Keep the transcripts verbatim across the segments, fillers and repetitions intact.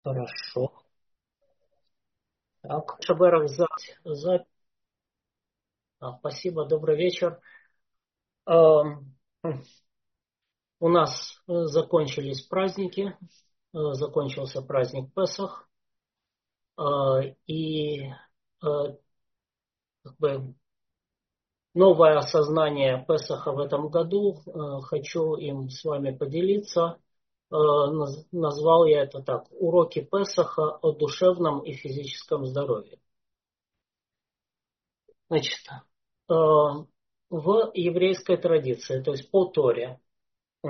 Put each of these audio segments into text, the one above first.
Хорошо. Так, Шаберов, за, за... а, спасибо, добрый вечер. Эм, У нас э, закончились праздники, э, закончился праздник Песах, э, и э, как бы новое осознание Песаха в этом году, э, хочу им с вами поделиться. Э, наз- Назвал я это так: уроки Песаха о душевном и физическом здоровье. Значит, э, в еврейской традиции, то есть по Торе, э,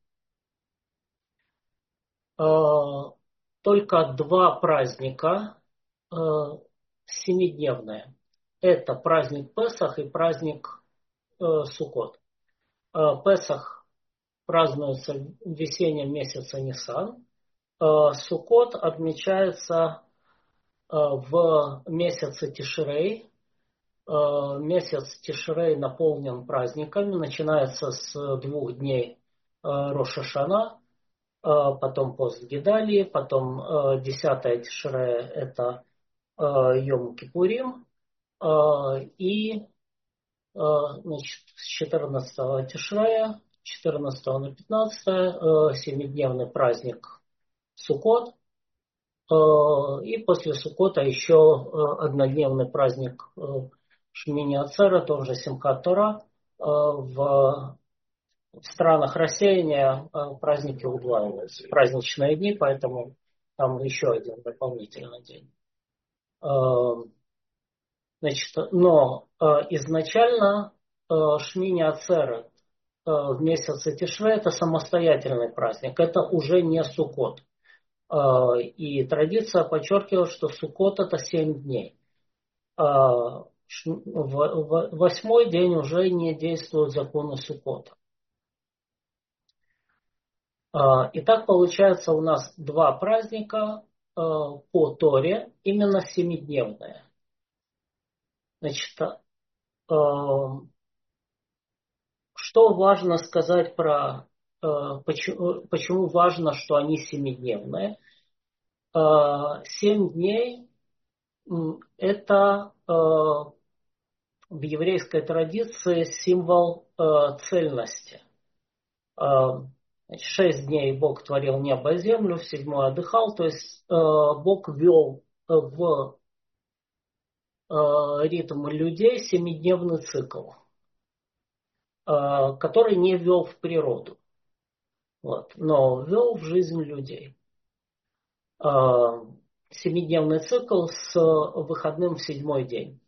э, только два праздника э, семидневные. Это праздник Песах и праздник э, Суккот. Э, Песах празднуется в весеннем месяце Нисан. Э, Суккот отмечается э, в месяце Тишрей. Э, Месяц Тишрей наполнен праздниками. Начинается с двух дней э, Рош ха-Шана, э, потом пост Гидалии, потом э, десятое Тишрея — это э, Йом Кипурим, э, и э, значит, с четырнадцатого Тишрея, четырнадцатого на пятнадцатое, э, семидневный праздник Суккот, э, и после Суккота еще э, однодневный праздник э, Шмини Ацера, тоже Симхат Тора. Э, в В странах рассеяния э, праздники удваиваются, праздничные дни, поэтому там еще один дополнительный день. Э, Значит, но э, изначально э, Шмини Ацерет э, в месяце Тишре — это самостоятельный праздник, это уже не Суккот. Э, и традиция подчеркивает, что Суккот — это семь дней. Э, ш- в, в- восьмой день уже не действуют законы Суккота. А, И так получается у нас два праздника э, по Торе, именно семидневные. Значит, э, что важно сказать про э, почему, почему важно, что они семидневные? Э, Семь дней м, это э, в еврейской традиции символ э, цельности. Э, значит, Шесть дней Бог творил небо и землю, в седьмой отдыхал, то есть э, Бог ввел в э, ритм людей семидневный цикл, э, который не ввел в природу, вот, но ввел в жизнь людей. Э, Семидневный цикл с выходным в седьмой день.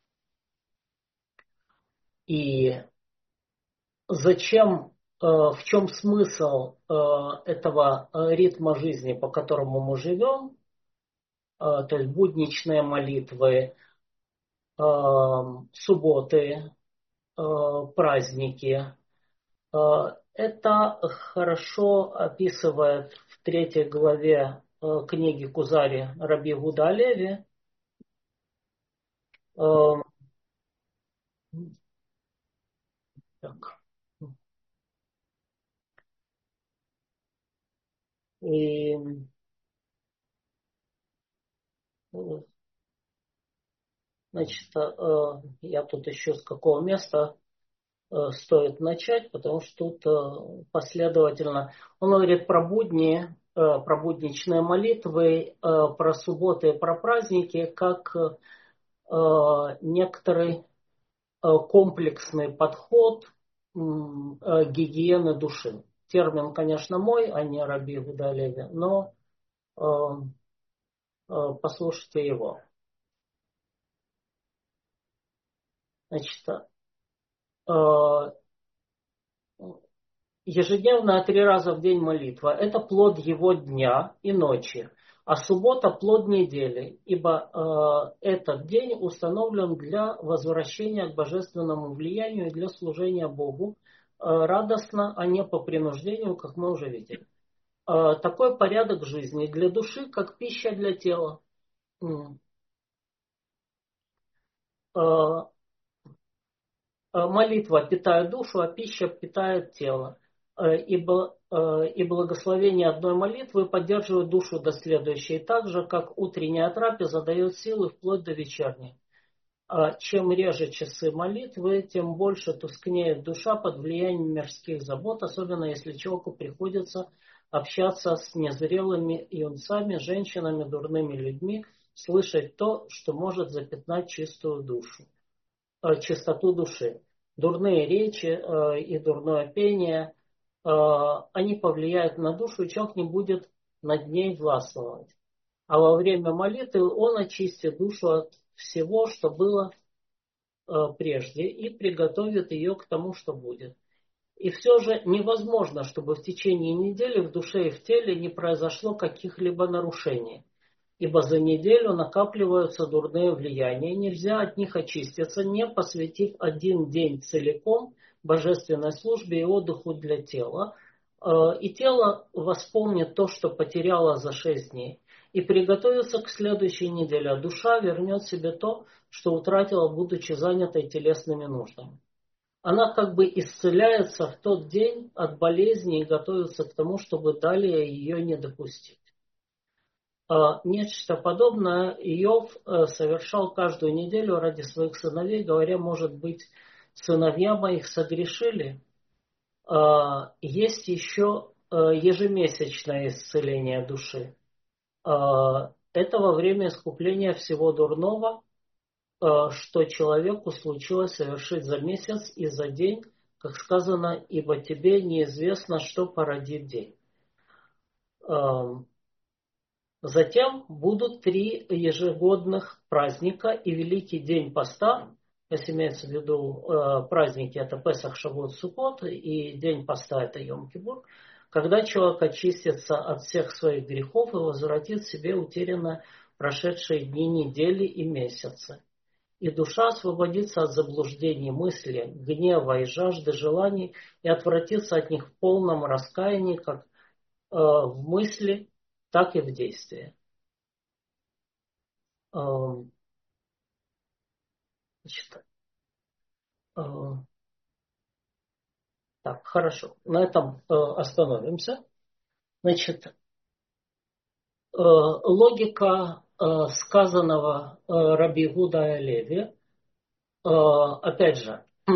И зачем, э, в чем смысл э, этого ритма жизни, по которому мы живем, э, то есть будничные молитвы, э, субботы, э, праздники. Э, Это хорошо описывает в третьей главе э, книги Кузари Раби Гуда Леви. Э, так. И, э, значит, э, я тут еще с какого места э, стоит начать, потому что тут э, последовательно. Он говорит про будни, э, про будничные молитвы, э, про субботы, про праздники, как э, некоторый э, комплексный подход м, э, гигиены души. Термин, конечно, мой, а не Раби Гуда Леви, но э, э, послушайте его. Значит, э, ежедневная три раза в день молитва — это плод его дня и ночи, а суббота — плод недели, ибо э, этот день установлен для возвращения к божественному влиянию и для служения Богу э, радостно, а не по принуждению, как мы уже видели. Э, такой порядок жизни для души, как пища для тела. М. Э, э, Молитва питает душу, а пища питает тело. ибо и благословение одной молитвы поддерживает душу до следующей, так же, как утренняя трапеза дает силы вплоть до вечерней. Чем реже часы молитвы, тем больше тускнеет душа под влиянием мирских забот, особенно если человеку приходится общаться с незрелыми юнцами, женщинами, дурными людьми, слышать то, что может запятнать чистую душу, чистоту души. Дурные речи и дурное пение, они повлияют на душу, и человек не будет над ней властвовать. А во время молитвы он очистит душу от всего, что было э, прежде, и приготовит ее к тому, что будет. И все же невозможно, чтобы в течение недели в душе и в теле не произошло каких-либо нарушений. Ибо за неделю накапливаются дурные влияния, и нельзя от них очиститься, не посвятив один день целиком божественной службе и отдыху для тела. И тело восполнит то, что потеряло за шесть дней, и приготовится к следующей неделе, а душа вернет себе то, что утратила, будучи занятой телесными нуждами. Она как бы исцеляется в тот день от болезни и готовится к тому, чтобы далее ее не допустить. Нечто подобное Иов совершал каждую неделю ради своих сыновей, говоря, может быть, сыновья моих согрешили. Есть еще ежемесячное исцеление души. Это во время искупления всего дурного, что человеку случилось совершить за месяц и за день, как сказано, ибо тебе неизвестно, что породит день. Затем будут три ежегодных праздника и Великий день поста. Если имеется в виду праздники, это Песах, Шавуот, Суккот, и день поста это Йом-Кипур, когда человек очистится от всех своих грехов и возвратит себе утерянно прошедшие дни, недели и месяцы. И душа освободится от заблуждений мысли, гнева и жажды желаний и отвратится от них в полном раскаянии, как э, в мысли, так и в действии. Э, значит, э, так, хорошо. На этом э, остановимся. Значит, э, логика э, сказанного э, Раби Гуда Алеви, э, опять же, э,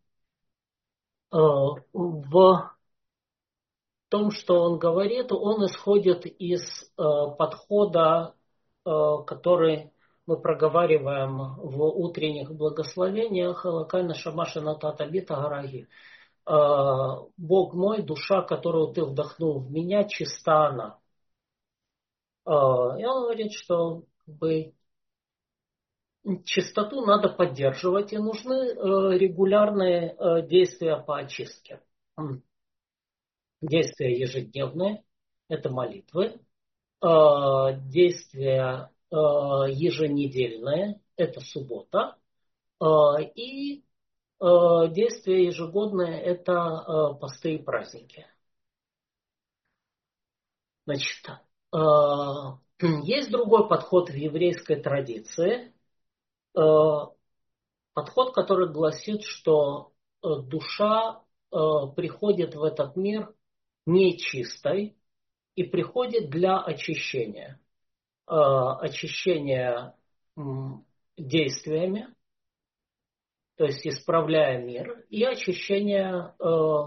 в том, что он говорит, он исходит из э, подхода, э, который мы проговариваем в утренних благословениях Лакайна Шамашина Татабита Гараги. Э, Бог мой, душа, которую ты вдохнул в меня, чиста она. Э, и он говорит, что как бы, чистоту надо поддерживать, и нужны э, регулярные э, действия по очистке. Действия ежедневные, это молитвы. Действия еженедельные, это суббота. И действия ежегодные, это посты и праздники. Значит, есть другой подход в еврейской традиции. Подход, который гласит, что душа приходит в этот мир нечистой и приходит для очищения. Очищения действиями, то есть исправляя мир, и очищения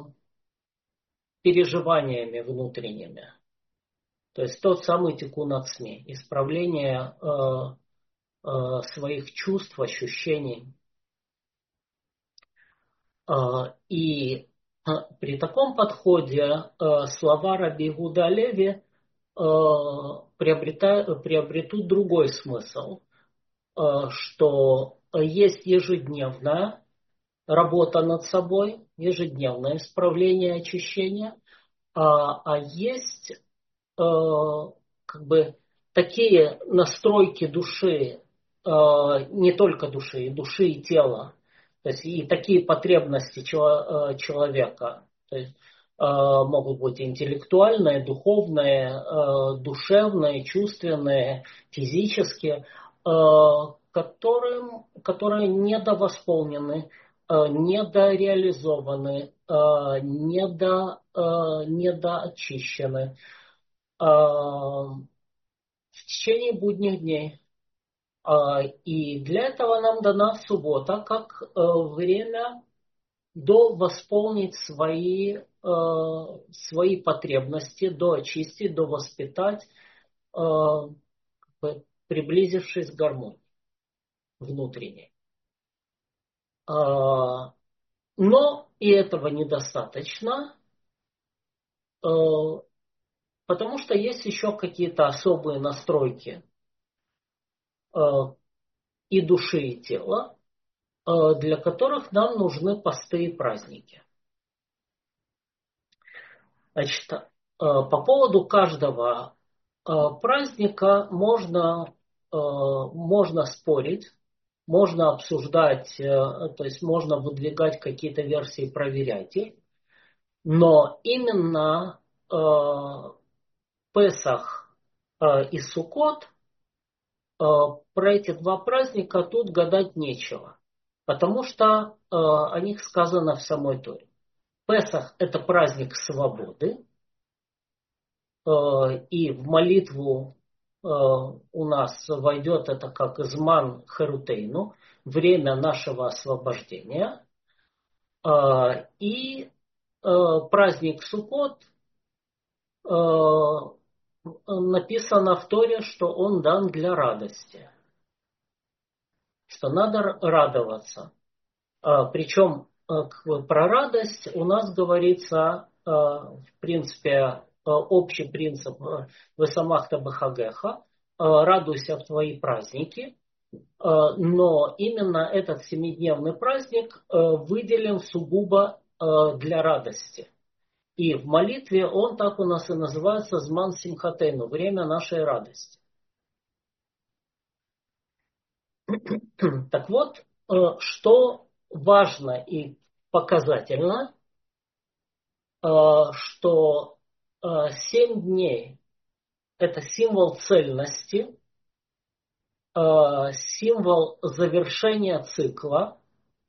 переживаниями внутренними. То есть тот самый тикун ацми, исправление своих чувств, ощущений. И при таком подходе слова Раби Гуда Алеви приобретут другой смысл, что есть ежедневная работа над собой, ежедневное исправление, очищение, а есть как бы такие настройки души, не только души, и души, и тела, то есть и такие потребности человека, то есть могут быть интеллектуальные, духовные, душевные, чувственные, физические, которым, которые недовосполнены недореализованы, недо, недоочищены в течение будних дней. И для этого нам дана суббота как время довосполнить свои, свои потребности, доочистить, довоспитать, приблизившись к гармонии внутренней. Но и этого недостаточно, потому что есть еще какие-то особые настройки и души, и тела, для которых нам нужны посты и праздники. Значит, по поводу каждого праздника можно, можно спорить, можно обсуждать, то есть можно выдвигать какие-то версии, проверять их, но именно Песах и Суккот, про эти два праздника тут гадать нечего, потому что о них сказано в самой Торе. Песах – это праздник свободы, и в молитву у нас войдет это как Зман Херутейну, время нашего освобождения. И праздник Суккот, написано в Торе, что он дан для радости, что надо радоваться. Причем про радость у нас говорится, в принципе, общий принцип «Весамахта бехагеха», «радуйся в твои праздники», но именно этот семидневный праздник выделен сугубо для радости. И в молитве он так у нас и называется «Зман Симхатейну», время нашей радости. Так вот, что важно и показательно, что семь дней – это символ цельности, символ завершения цикла,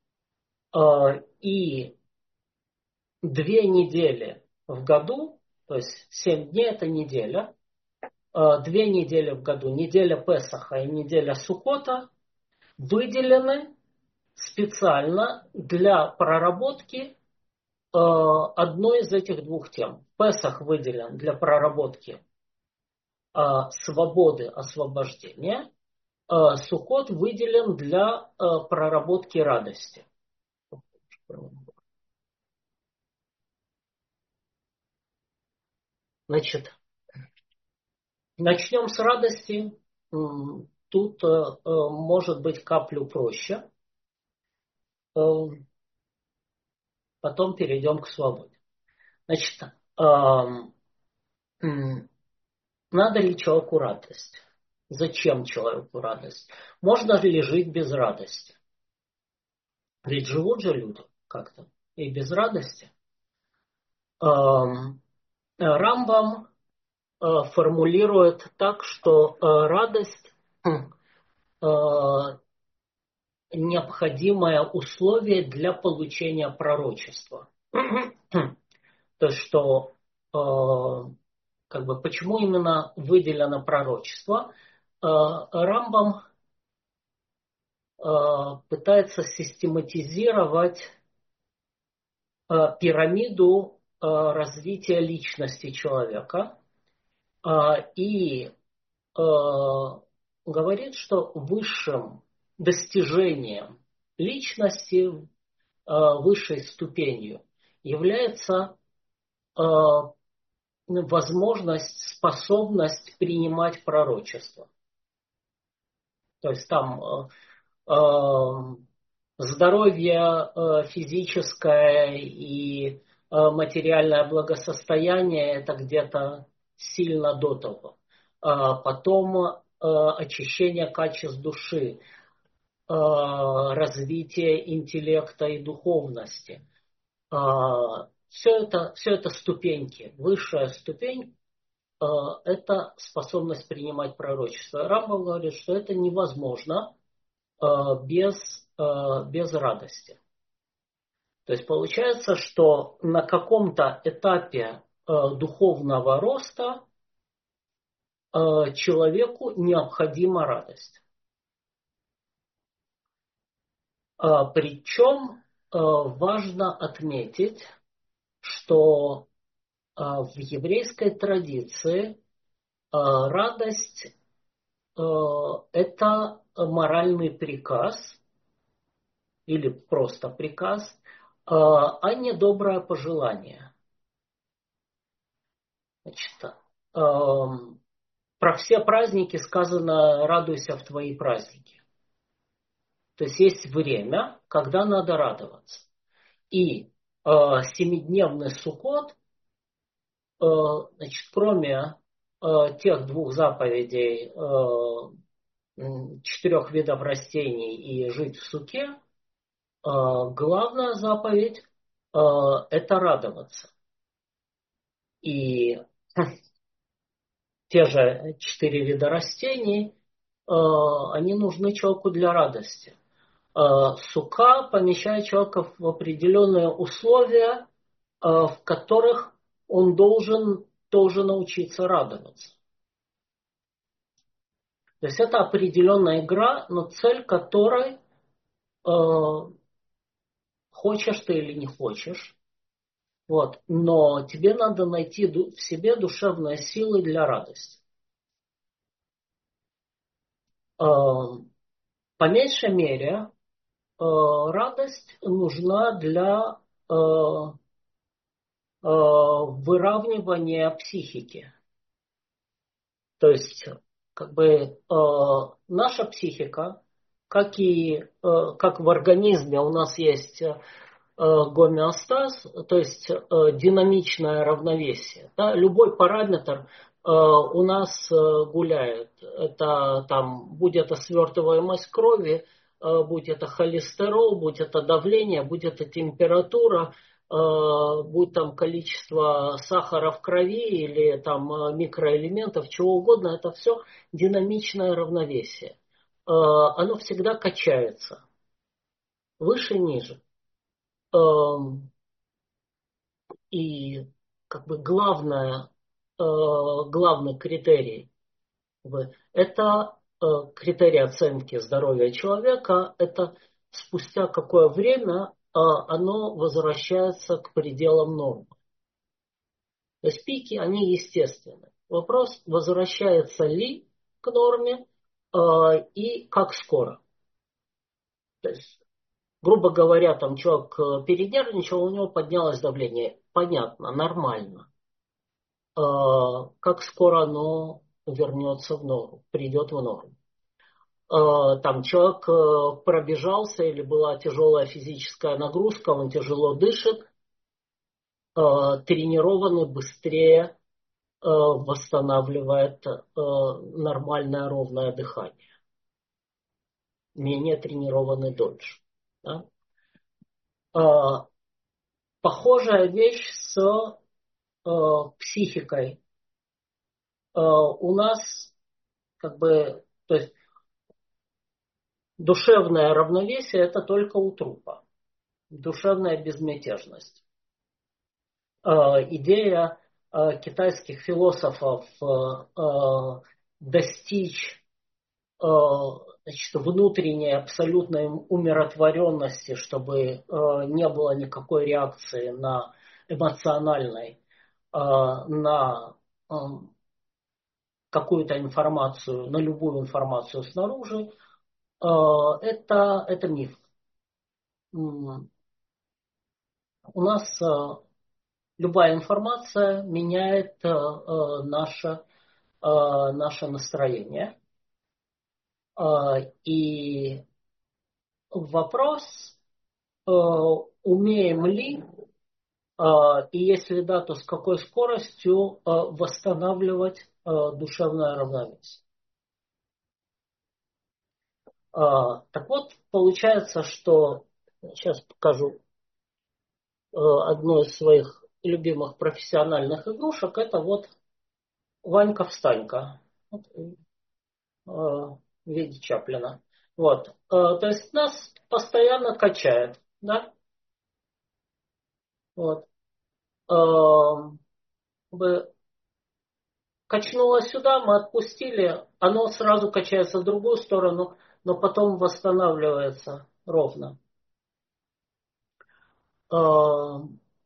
и две недели в году, то есть семь дней – это неделя, две недели в году, неделя Песаха и неделя Суккота выделены специально для проработки одной из этих двух тем. Песах выделен для проработки свободы, освобождения. Суккот выделен для проработки радости. Значит, начнем с радости. Тут может быть каплю проще. Потом перейдем к свободе. Значит, надо ли человеку радость? Зачем человеку радость? Можно ли жить без радости? Ведь живут же люди как-то и без радости. Рамбам формулирует так, что радость необходимое условие для получения пророчества. То есть, что как бы, почему именно выделено пророчество? Рамбам пытается систематизировать пирамиду развития личности человека и говорит, что высшим достижением личности, высшей ступенью является возможность, способность принимать пророчество. То есть там здоровье физическое и материальное благосостояние – это где-то сильно до того. Потом очищение качеств души, развитие интеллекта и духовности. Все это, все это ступеньки. Высшая ступень – это способность принимать пророчество. Рамбам говорит, что это невозможно без, без радости. То есть получается, что на каком-то этапе э, духовного роста э, человеку необходима радость. Э, причем э, важно отметить, что э, в еврейской традиции э, радость э, это моральный приказ или просто приказ, э, а не доброе пожелание. Значит, эм, про все праздники сказано «радуйся в твои праздники». То есть есть время, когда надо радоваться. И э, семидневный Суккот, э, значит, кроме э, тех двух заповедей, э, четырех видов растений и жить в суке, э, главная заповедь э, это радоваться. И те же четыре вида растений, э, они нужны человеку для радости. Э, сука помещает человека в определенные условия, э, в которых он должен тоже научиться радоваться. То есть это определенная игра, но цель которой, э, хочешь ты или не хочешь, вот, но тебе надо найти в себе душевные силы для радости. Э, по меньшей мере, э, радость нужна для э, э, выравнивания психики. То есть, как бы э, наша психика, как и э, как в организме у нас есть э, гомеостаз, то есть э, динамичное равновесие. Да? Любой параметр э, у нас э, гуляет. Это там, будь это свертываемость крови, э, будь это холестерол, будь это давление, будь это температура, э, будь там количество сахара в крови или там э, микроэлементов, чего угодно, это все динамичное равновесие. Э, оно всегда качается. Выше-ниже. И как бы главное, э, главный критерий это э, критерий оценки здоровья человека, это спустя какое время э, оно возвращается к пределам нормы. То есть пики, они естественны. Вопрос, возвращается ли к норме э, и как скоро. То есть, грубо говоря, там человек э, перенервничал, у него поднялось давление. Понятно, нормально. Как скоро оно вернется в норму, придет в норму. Там человек пробежался или была тяжелая физическая нагрузка, он тяжело дышит, тренированный быстрее восстанавливает нормальное ровное дыхание. Менее тренированный дольше. Да? Похожая вещь с психикой. У нас как бы, то есть душевное равновесие это только у трупа. Душевная безмятежность. Э, идея э, китайских философов э, достичь э, значит, внутренней абсолютной умиротворенности, чтобы э, не было никакой реакции на эмоциональной, э, на э, какую-то информацию, на любую информацию снаружи, э, это, это миф. У нас э, любая информация меняет э, э, наше, э, наше настроение. Э, и вопрос, э, умеем ли, э, и если да, то с какой скоростью э, восстанавливать э, душевное равновесие. Э, так вот, получается, что сейчас покажу э, одну из своих любимых профессиональных игрушек. Это вот Ванька-встанька. Вот, в виде Чаплина. Вот. То есть нас постоянно качает. Да? Вот. Э, бы качнуло сюда, мы отпустили, оно сразу качается в другую сторону, но потом восстанавливается ровно. Э,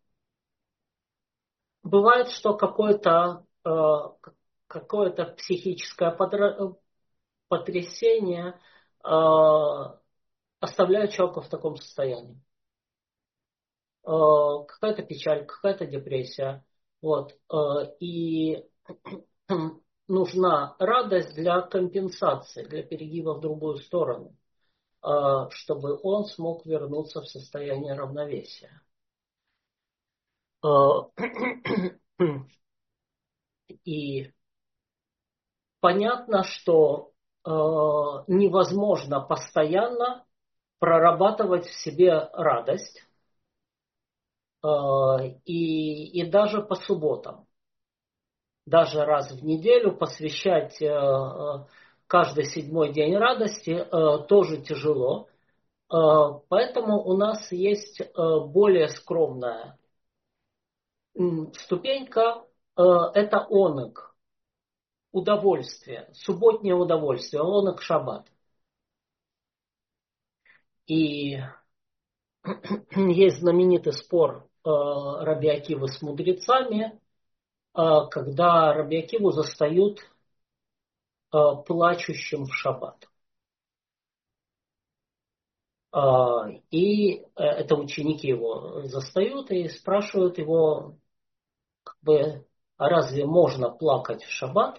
бывает, что какое-то э, какое-то психическое подра- потрясение э, оставляет человека в таком состоянии. Э, какая-то печаль, какая-то депрессия. Вот. Э, и нужна радость для компенсации, для перегиба в другую сторону, э, чтобы он смог вернуться в состояние равновесия. Э, и понятно, что э, невозможно постоянно прорабатывать в себе радость э, и, и даже по субботам. Даже раз в неделю посвящать э, э, каждый седьмой день радости э, тоже тяжело. Э, поэтому у нас есть э, более скромная м, ступенька. Э, это оныг, удовольствие, субботнее удовольствие, оныг шаббат. И есть знаменитый спор э, Раби Акивы с мудрецами, э, когда Раби Акиву застают э, плачущим в шаббат. Э, и э, это ученики его застают и спрашивают его, как бы, а разве можно плакать в шаббат?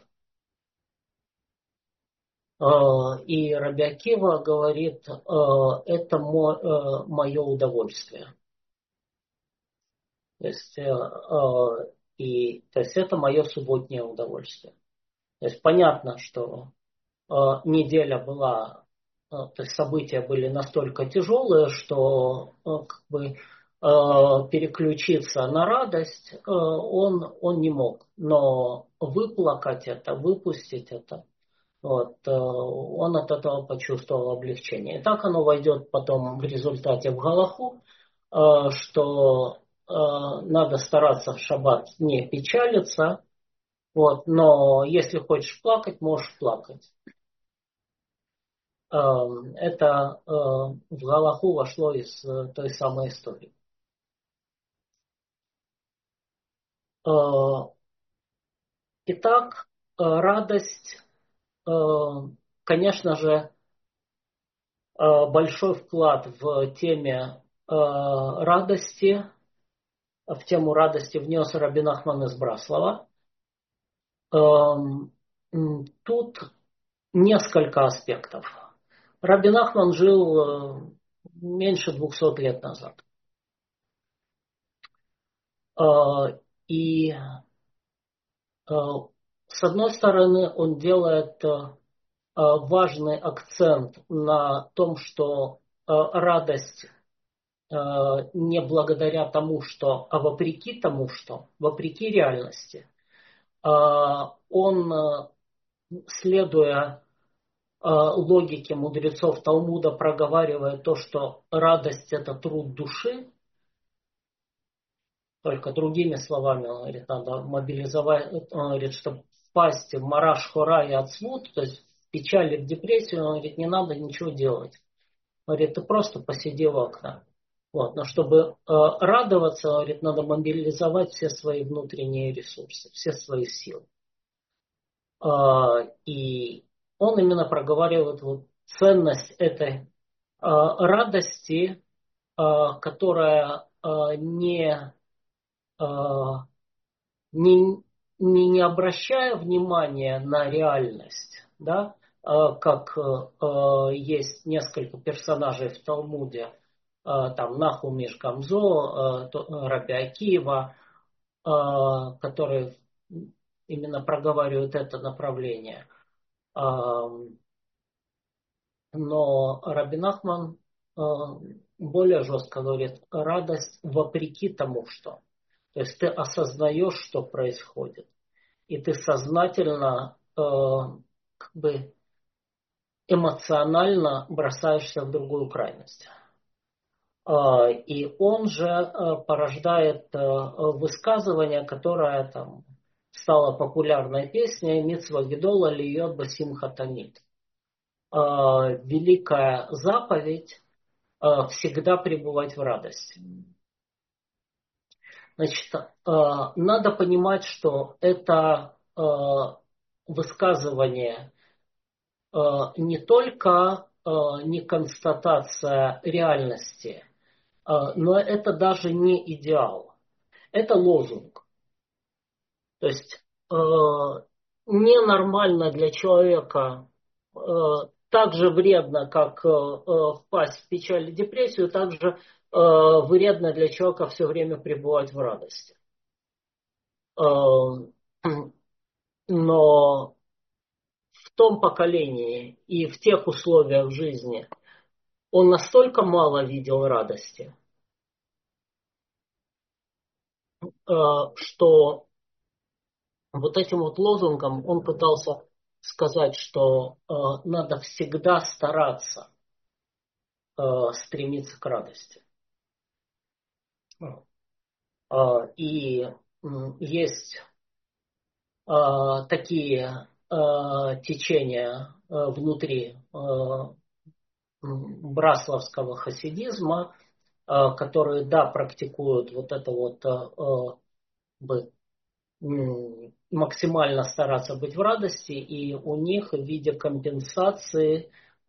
Э, и Раби Акива говорит, э, это мо, э, мое удовольствие. То есть, э, э, и, то есть это мое субботнее удовольствие. То есть понятно, что э, неделя была, э, то есть события были настолько тяжелые, что э, как бы э, переключиться на радость э, он, он не мог. Но выплакать это, выпустить это, вот, э, он от этого почувствовал облегчение. И так оно войдет потом в результате в галаху, э, что э, надо стараться в шаббат не печалиться, вот, но если хочешь плакать, можешь плакать. Э, это э, в галаху вошло из э, той самой истории. Э, итак, э, радость, э, конечно же, э, большой вклад в теме э, радости, в тему радости внес Рабби Нахман из Браслова. Эм, Тут несколько аспектов. Рабби Нахман жил э, меньше двухсот лет назад. Э, И э, с одной стороны он делает э, важный акцент на том, что э, радость э, не благодаря тому, что, а вопреки тому, что, вопреки реальности. Э, Он, э, следуя э, логике мудрецов Талмуда, проговаривает то, что радость – это труд души, только другими словами, он говорит, надо мобилизовать, он говорит, чтобы впасть в мараш, хора и отсмут, то есть в печали, в депрессию, он говорит, не надо ничего делать. Он говорит, ты просто посиди в окна. Вот. Но чтобы э, радоваться, он говорит, надо мобилизовать все свои внутренние ресурсы, все свои силы. Э, и он именно проговаривает вот ценность этой э, радости, э, которая э, не э, не, не, не обращая внимания на реальность, да, э, как э, есть несколько персонажей в Талмуде, э, там Нахум Иш Гамзо, э, Раби Акива, э, которые именно проговаривают это направление. Э, но Раби Нахман э, более жестко говорит, радость вопреки тому, что. То есть ты осознаешь, что происходит. И ты сознательно, э, как бы эмоционально бросаешься в другую крайность. И он же порождает высказывание, которое там стало популярной песней «Мицва гидола льет басимха тамид». Великая заповедь всегда пребывать в радости. Значит, надо понимать, что это высказывание не только не констатация реальности, но это даже не идеал. Это лозунг. То есть ненормально для человека, так же вредно, как впасть в печаль и депрессию, так же вредно для человека все время пребывать в радости. Но в том поколении и в тех условиях жизни он настолько мало видел радости, что вот этим вот лозунгом он пытался сказать, что надо всегда стараться стремиться к радости. И есть такие течения внутри браславского хасидизма, которые, да, практикуют вот это вот максимально стараться быть в радости, и у них в виде компенсации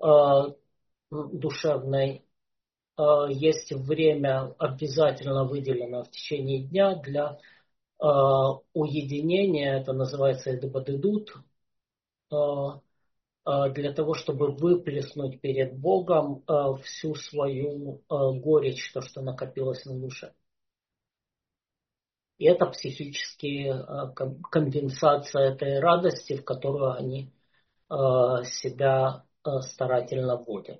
душевной есть время, обязательно выделено в течение дня для уединения, это называется эдбадыдут, для того, чтобы выплеснуть перед Богом всю свою горечь, то, что накопилось на душе. И это психические компенсация этой радости, в которую они себя старательно вводят.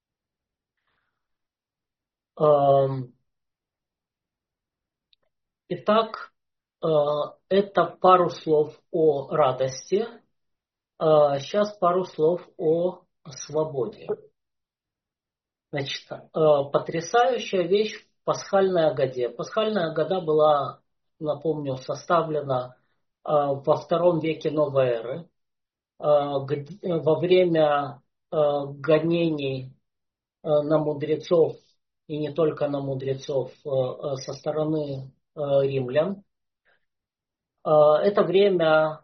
Итак, это пару слов о радости. Сейчас пару слов о свободе. Значит, потрясающая вещь в пасхальной Агаде. Пасхальная Агада была, напомню, составлена во втором веке новой эры, во время гонений на мудрецов, и не только на мудрецов, со стороны римлян. Это время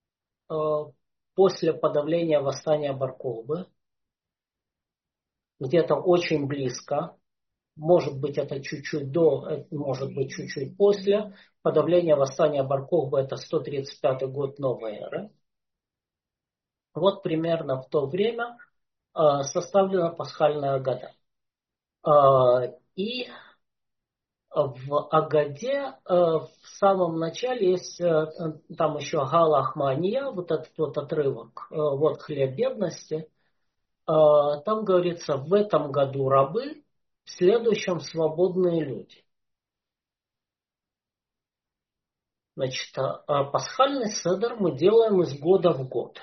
после подавления восстания Бар-Кохбы, где-то очень близко, может быть это чуть-чуть до, может быть чуть-чуть после, подавления восстания Бар-Кохбы, это сто тридцать пятый год новой эры. Вот примерно в то время составлена пасхальная Агада. И в Агаде в самом начале есть там еще Гала Ахмания, вот этот вот отрывок, вот хлеб бедности. Там говорится, в этом году рабы, в следующем свободные люди. Значит, пасхальный седер мы делаем из года в год.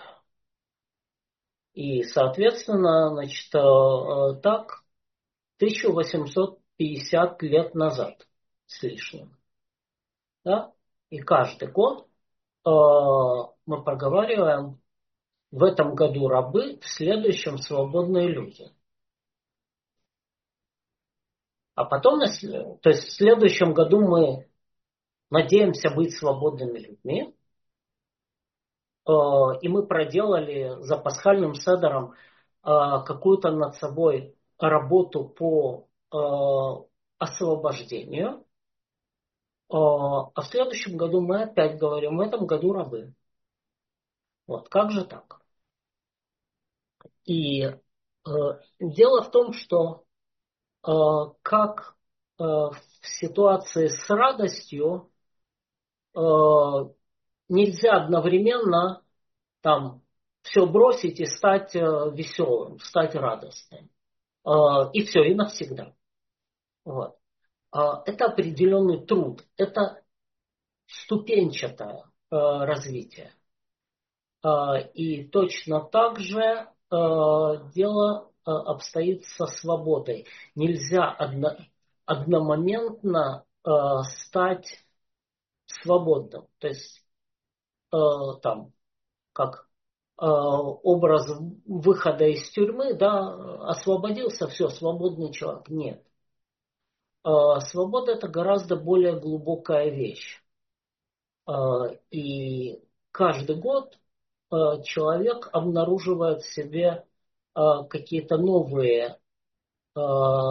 И, соответственно, значит, так тысяча восемьсот пятьдесят лет назад с лишним. Да? И каждый год э, мы проговариваем, в этом году рабы, в следующем свободные люди. А потом, то есть в следующем году мы надеемся быть свободными людьми. Э, и мы проделали за пасхальным седером э, какую-то над собой работу по э, освобождению. А в следующем году мы опять говорим, в этом году рабы. Вот, как же так? И э, дело в том, что э, как э, в ситуации с радостью э, нельзя одновременно там все бросить и стать э, веселым, стать радостным. Э, и все, и навсегда. Вот. Э, это определенный труд, это ступенчатое э, развитие. И точно так же дело обстоит со свободой. Нельзя одно, одномоментно э, стать свободным. То есть э, там, как э, образ выхода из тюрьмы, да, освободился, все, свободный человек. Нет. Э, свобода это гораздо более глубокая вещь. Э, и каждый год э, человек обнаруживает в себе э, какие-то новые э,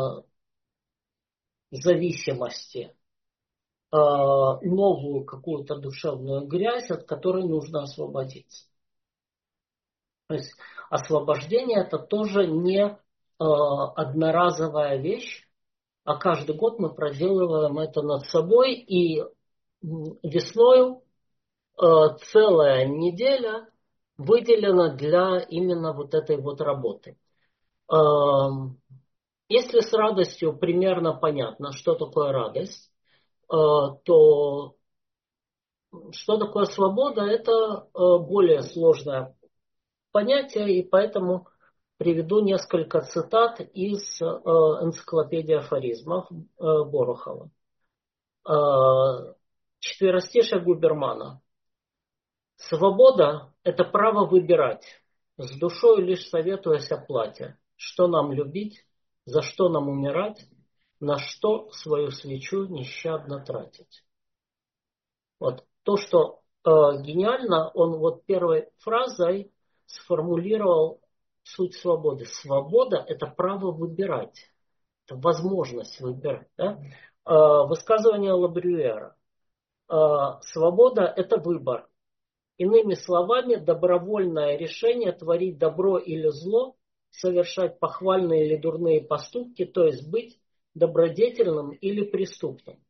зависимости, э, новую какую-то душевную грязь, от которой нужно освободиться. То есть освобождение это тоже не э, одноразовая вещь, а каждый год мы проделываем это над собой, и весною э, целая неделя выделена для именно вот этой вот работы. Э, если с радостью примерно понятно, что такое радость, э, то что такое свобода, это э, более сложное понятие, и поэтому приведу несколько цитат из э, энциклопедии афоризмов э, Борохова. Э, четверостишие Губермана. Свобода – это право выбирать, с душой лишь советуясь о плате, что нам любить, за что нам умирать, на что свою свечу нещадно тратить. Вот то, что э, гениально, он вот первой фразой сформулировал суть свободы. Свобода – это право выбирать, это возможность выбирать. Да? Э, высказывание Лабрюэра. Э, свобода – это выбор. Иными словами, добровольное решение творить добро или зло, совершать похвальные или дурные поступки, то есть быть добродетельным или преступным.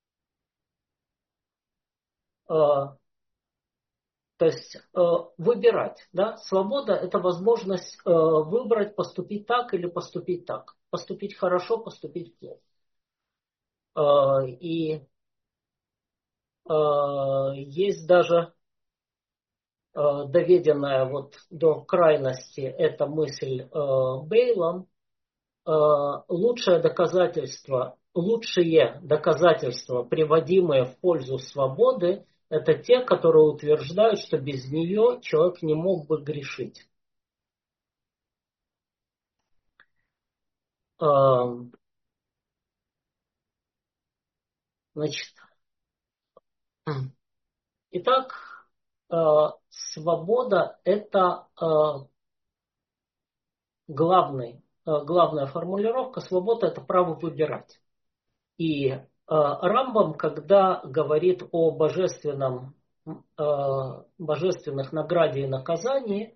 То есть выбирать. Да? Свобода – это возможность выбрать, поступить так или поступить так. Поступить хорошо, поступить плохо. И есть даже доведенная вот до крайности эта мысль Бейлом. Лучшее доказательство, лучшие доказательства, приводимые в пользу свободы, это те, которые утверждают, что без нее человек не мог бы грешить. Значит, итак, свобода – это главный, главная формулировка. Свобода – это право выбирать. И Рамбам, когда говорит о божественном, божественных награде и наказании,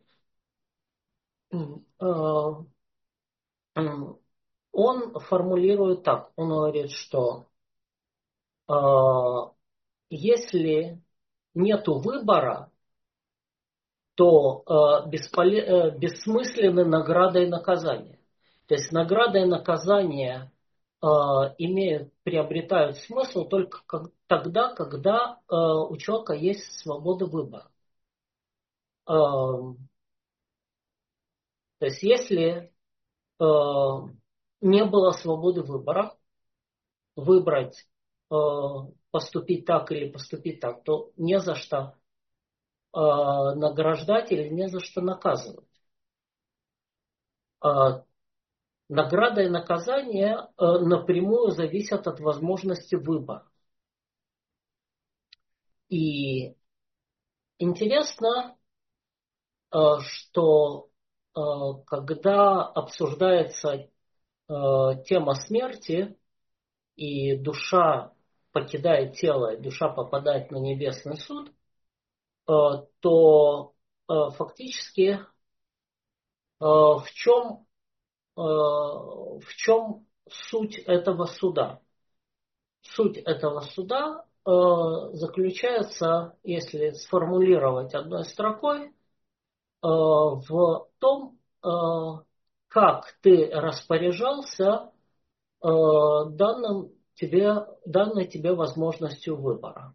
он формулирует так. Он говорит, что если нету выбора, то бесполе... бессмысленны награда и наказание. То есть награда и наказание имеют, приобретают смысл только тогда, когда у человека есть свобода выбора. То есть если не было свободы выбора, выбрать поступить так или поступить так, то не за что награждать или не за что наказывать. Награда и наказание напрямую зависят от возможности выбора. И интересно, что когда обсуждается тема смерти, и душа покидает тело, и душа попадает на небесный суд, то фактически в чем, в чем суть этого суда? Суть этого суда заключается, если сформулировать одной строкой, в том, как ты распоряжался данным тебе, данной тебе возможностью выбора.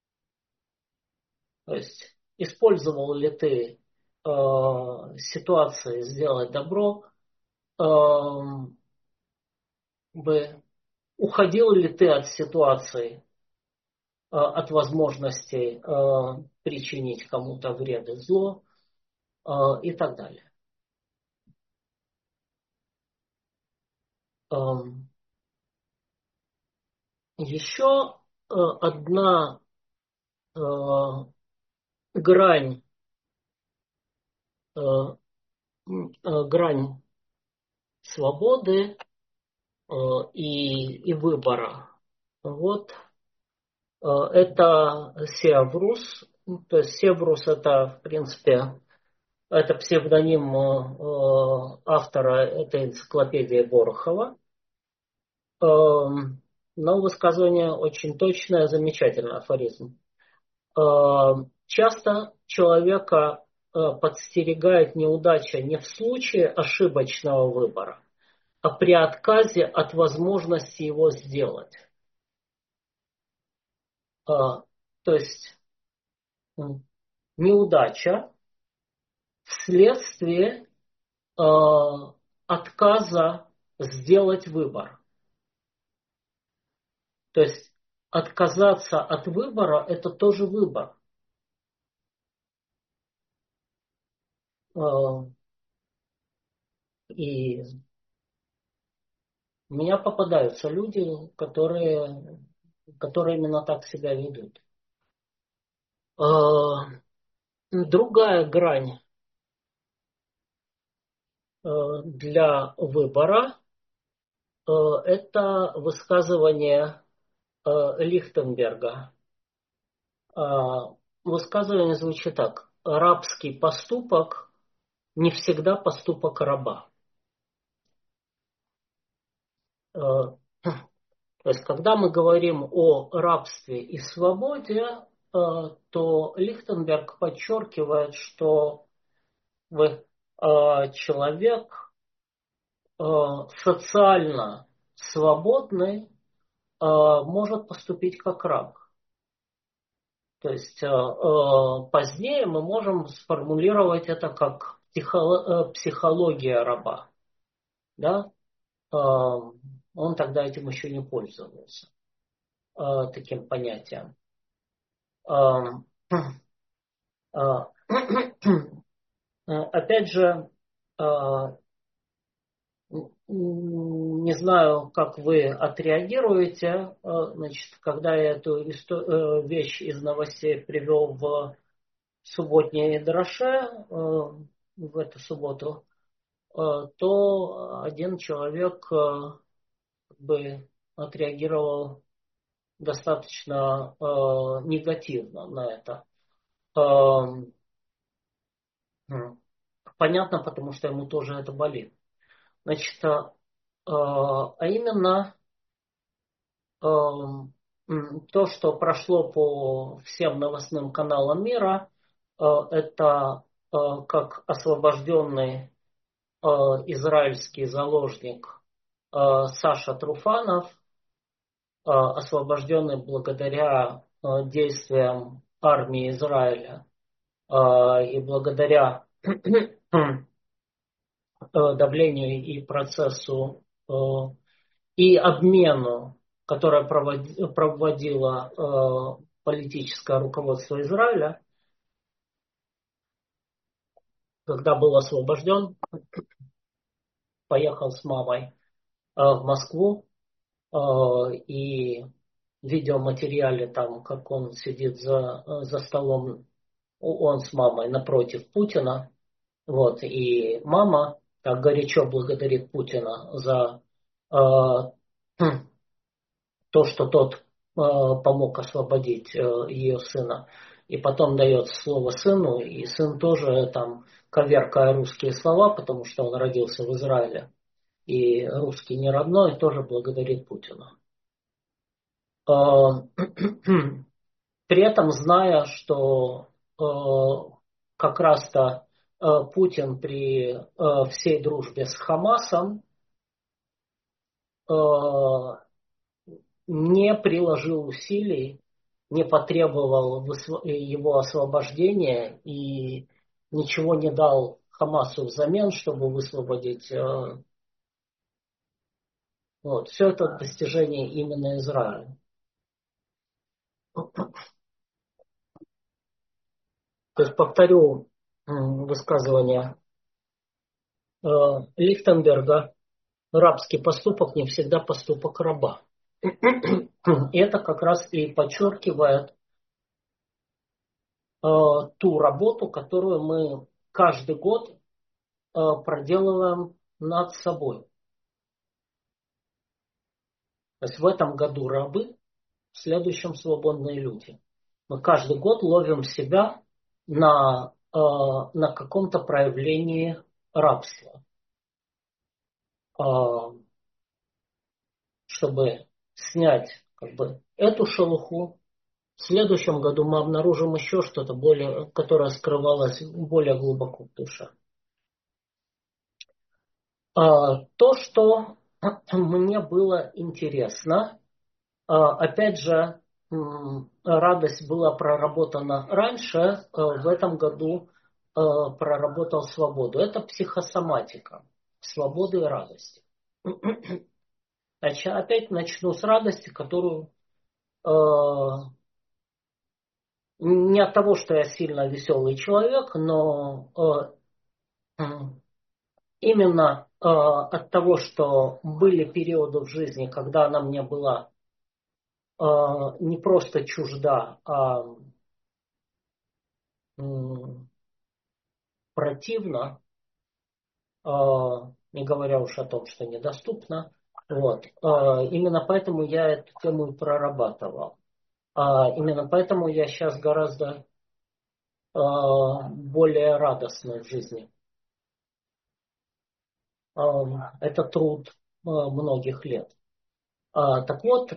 То есть использовал ли ты ситуации сделать добро, эм, бы, уходил ли ты от ситуации, э, от возможности э, причинить кому-то вред и зло э, и так далее. Эм, еще э, одна э, грань, э, м, э, грань свободы э, и, и выбора. Вот э, это Севрус. То есть Севрус это, в принципе, это псевдоним э, автора этой энциклопедии Борохова. Эм, Но высказывание очень точное, замечательный афоризм. Э, Часто человека э, подстерегает неудача не в случае ошибочного выбора, а при отказе от возможности его сделать. Э, То есть м, неудача вследствие э, отказа сделать выбор. То есть отказаться от выбора – это тоже выбор. Э, И у меня попадаются люди, которые, которые именно так себя ведут. Э, Другая грань э, для выбора э, – это высказывание э, Лихтенберга. Э, Высказывание звучит так. Рабский поступок не всегда поступок раба. Э, То есть, когда мы говорим о рабстве и свободе, э, то Лихтенберг подчеркивает, что вы, э, человек э, социально свободный э, может поступить как раб. То есть э, э, позднее мы можем сформулировать это как психо- э, психология раба. Да? Э, Он тогда этим еще не пользовался, э, таким понятием. Э, А, Опять же, а, не знаю, как вы отреагируете, а, значит, когда я эту исто- э, вещь из новостей привел в субботнее Дроше э, в эту субботу, э, то один человек э, как бы отреагировал достаточно э, негативно на это. Эм, м, Понятно, потому что ему тоже это болит. Значит, а, а именно эм, м, то, что прошло по всем новостным каналам мира, э, это э, как освобожденный э, израильский заложник э, Саша Труфанов, э, освобожденный благодаря э, действиям армии Израиля э, и благодаря э, давлению и процессу э, и обмену, которое проводило э, политическое руководство Израиля, когда был освобожден, поехал с мамой э, в Москву э, и в видеоматериале там, как он сидит за, э, за столом, он с мамой напротив Путина, вот, и мама так горячо благодарит Путина за э, то, что тот э, помог освободить э, ее сына. И потом дает слово сыну, и сын тоже там, коверкая русские слова, потому что он родился в Израиле, и русский не родной, тоже благодарит Путина. Э, При этом зная, что э, как раз-то э, Путин при э, всей дружбе с Хамасом э, не приложил усилий, не потребовал его освобождения и ничего не дал Хамасу взамен, чтобы высвободить Вот. Все это достижение именно Израиля. То есть повторю высказывание э, Лихтенберга: рабский поступок не всегда поступок раба. И это как раз и подчеркивает э, ту работу, которую мы каждый год э, проделываем над собой. То есть в этом году рабы, в следующем свободные люди. Мы каждый год ловим себя на, э, на каком-то проявлении рабства, э, чтобы снять как бы эту шелуху. В следующем году мы обнаружим еще что-то, более, которое скрывалось более глубоко в душе. А, то, что мне было интересно, а, опять же, м, радость была проработана раньше, а, в этом году а, проработал свободу. Это психосоматика свободы и радости. Значит, опять начну с радости, которую а, не от того, что я сильно веселый человек, но э, именно э, от того, что были периоды в жизни, когда она мне была э, не просто чужда, а э, противна, э, не говоря уж о том, что недоступна. Вот. Э, именно поэтому я эту тему и прорабатывал. А именно поэтому я сейчас гораздо э, более радостный в жизни. Это труд многих лет. Так вот,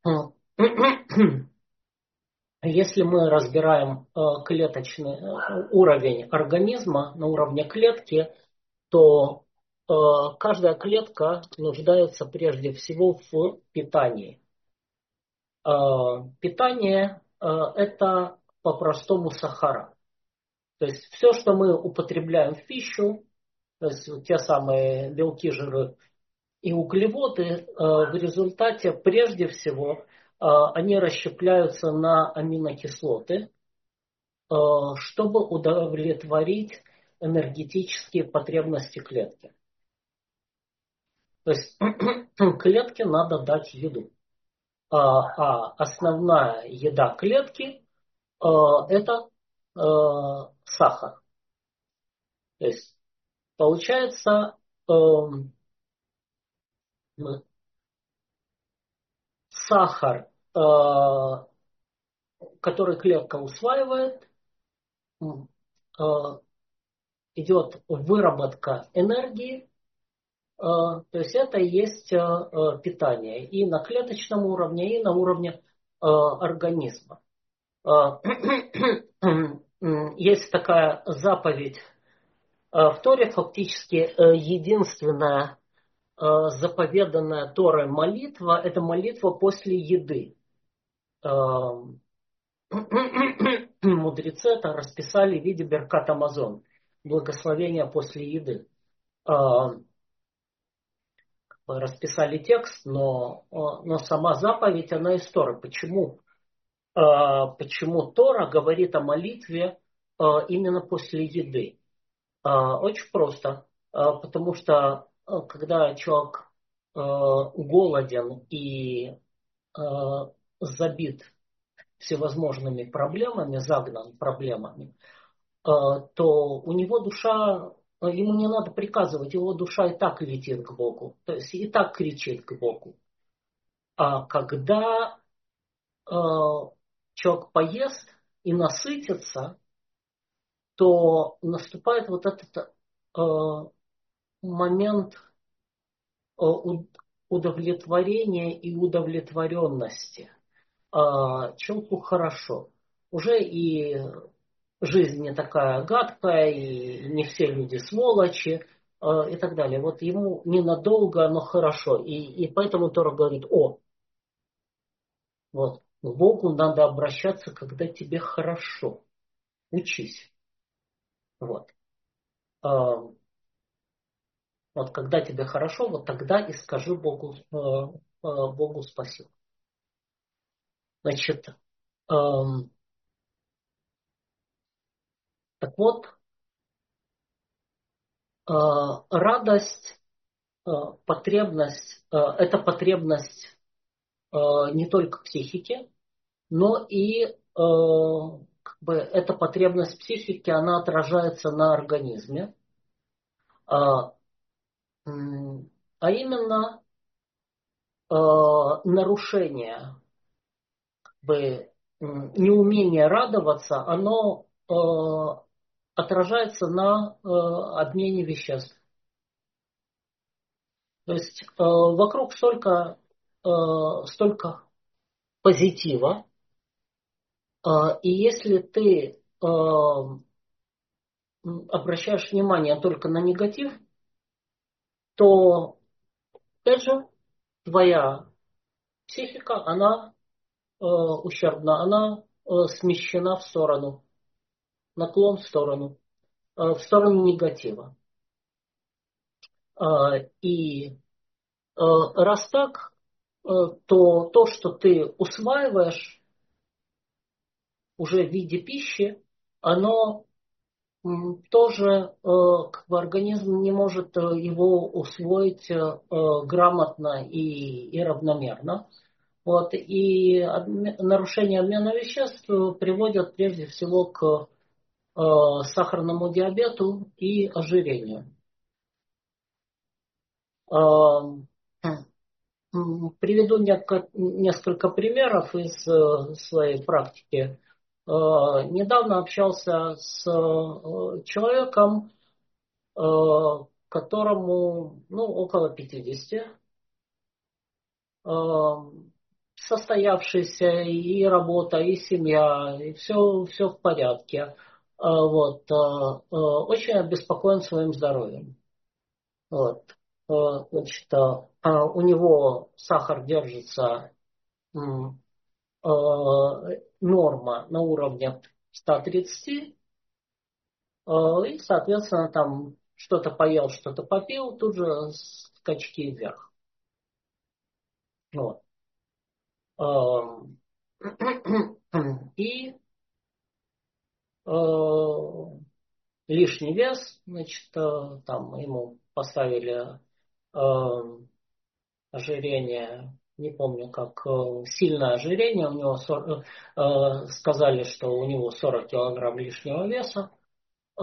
если мы разбираем клеточный уровень организма на уровне клетки, то каждая клетка нуждается прежде всего в питании. Питание – это по-простому сахара. То есть все, что мы употребляем в пищу, то есть те самые белки, жиры и углеводы, в результате прежде всего они расщепляются на аминокислоты, чтобы удовлетворить энергетические потребности клетки. То есть клетке надо дать еду. А основная еда клетки – это сахар. То есть получается сахар, который клетка усваивает, идет выработка энергии, то есть это и есть питание и на клеточном уровне, и на уровне организма. Есть такая заповедь в Торе, фактически единственная заповеданная Торой молитва – это молитва после еды. Мудрецы это расписали в виде Беркат Амазон, благословения после еды. Расписали текст, но, но сама заповедь, она из Торы. Почему? Почему Тора говорит о молитве именно после еды? Очень просто. Потому что когда человек голоден и забит всевозможными проблемами, загнан проблемами, то у него душа, ему не надо приказывать, его душа и так летит к Богу, то есть и так кричит к Богу. А когда человек поест и насытится, то наступает вот этот момент удовлетворения и удовлетворенности. Человеку хорошо. Уже и жизнь не такая гадкая, и не все люди сволочи, и так далее. Вот ему ненадолго, но хорошо. И, и поэтому Тора говорит: о, вот, к Богу надо обращаться, когда тебе хорошо. Учись. Вот. Вот когда тебе хорошо, вот тогда и скажи Богу, э, э, Богу спасибо. Значит, эм, так вот, э, радость, э, потребность, э, это потребность э, не только психики, но и э, как бы эта потребность психики, она отражается на организме. А, м, а именно э, нарушение, как бы, м, неумение радоваться, оно э, отражается на э, обмене веществ. То есть э, вокруг столько, э, столько позитива, э, и если ты э, обращаешь внимание только на негатив, то, опять же, твоя психика, она э, ущербна, она э, смещена в сторону, наклон в сторону, э, в сторону негатива. Э, и э, раз так, э, то то, что ты усваиваешь уже в виде пищи, оно м, тоже э, как бы организм не может э, его усвоить э, э, грамотно и, и равномерно. Вот, и обме- нарушение обмена веществ э, приводят прежде всего к э, сахарному диабету и ожирению. Эм, м, Приведу неко- несколько примеров из э, своей практики. Э, Недавно общался с э, человеком, э, которому ну, около пятидесяти, э, состоявшийся и работа, и семья, и все, все в порядке. Э, Вот, э, э, очень обеспокоен своим здоровьем. Вот. Э, Значит, э, а у него сахар держится, м, э, норма на уровне ста тридцати, э, и, соответственно, там что-то поел, что-то попил, тут же скачки вверх. Вот. Эм, И э, лишний вес, значит, э, там ему поставили э, ожирение, не помню как, э, сильное ожирение, у него сор- э, э, сказали, что у него сорок килограмм лишнего веса. Э,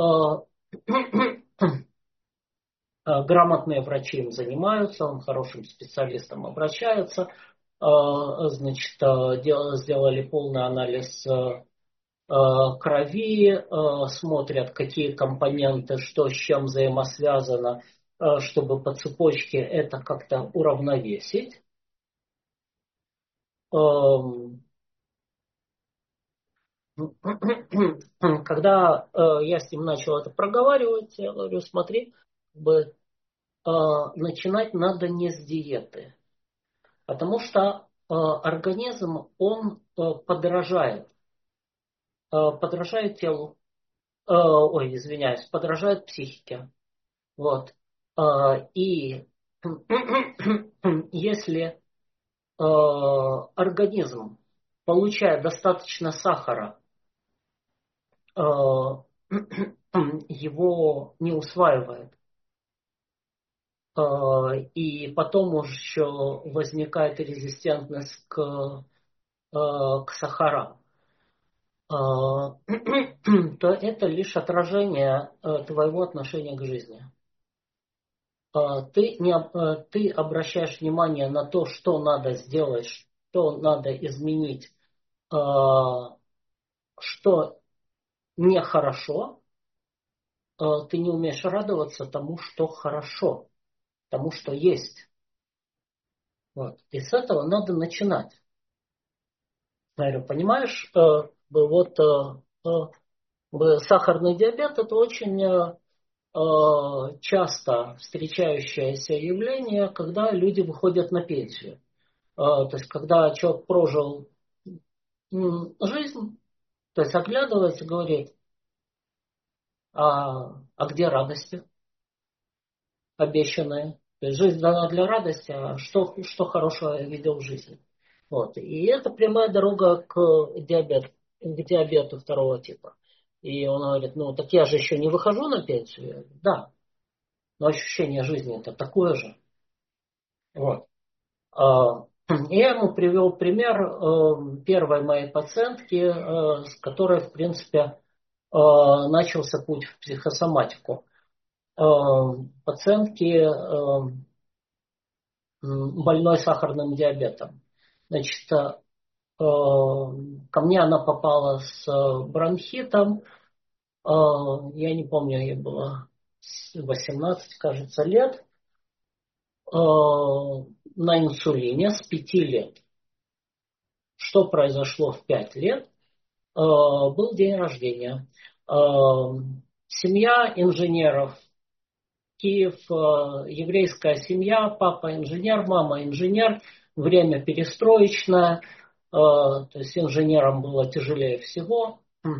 э, Грамотные врачи им занимаются, он хорошим специалистом обращается. Э, Значит, э, дел- сделали полный анализ э, э, крови, э, смотрят, какие компоненты, что с чем взаимосвязано, э, чтобы по цепочке это как-то уравновесить. Эм, Когда э, я с ним начал это проговаривать, я говорю, смотри, как бы, э, начинать надо не с диеты, потому что э, организм, он э, подражает, э, подражает телу, э, ой, извиняюсь, подражает психике. Вот. А, И если э, организм, получая достаточно сахара, э, его не усваивает, э, и потом уже еще возникает резистентность к, э, к сахарам, э, то это лишь отражение э, твоего отношения к жизни. А, ты, не, об- э, ты обращаешь внимание на то, что надо сделать, что надо изменить, а, что нехорошо, а, ты не умеешь радоваться тому, что хорошо, тому, что есть. Вот. И с этого надо начинать. Я говорю, понимаешь, э, бы вот э, э, бы сахарный диабет это очень э, э, часто встречающееся явление, когда люди выходят на пенсию. Э, То есть, когда человек прожил м, жизнь, то есть оглядывается и говорит, а, а где радости? обещанные. То есть жизнь дана для радости, а что, что хорошего я видел в жизни. Вот. И это прямая дорога к диабету, к диабету второго типа. И он говорит, ну так я же еще не выхожу на пенсию. Я говорю, да, но ощущение жизни это такое же. Вот. А, и я ему привел пример э, первой моей пациентки, э, с которой, в принципе, э, начался путь в психосоматику. Э, Пациентки э, больной сахарным диабетом. Значит, э, ко мне она попала с бронхитом. Э, я не помню, ей было восемнадцать, кажется, лет. Э, на инсулине с пяти лет. Что произошло в пять лет? Э, был день рождения. Э, семья инженеров. Киев, э, еврейская семья, папа инженер, мама инженер, время перестроечное, э, то есть инженерам было тяжелее всего,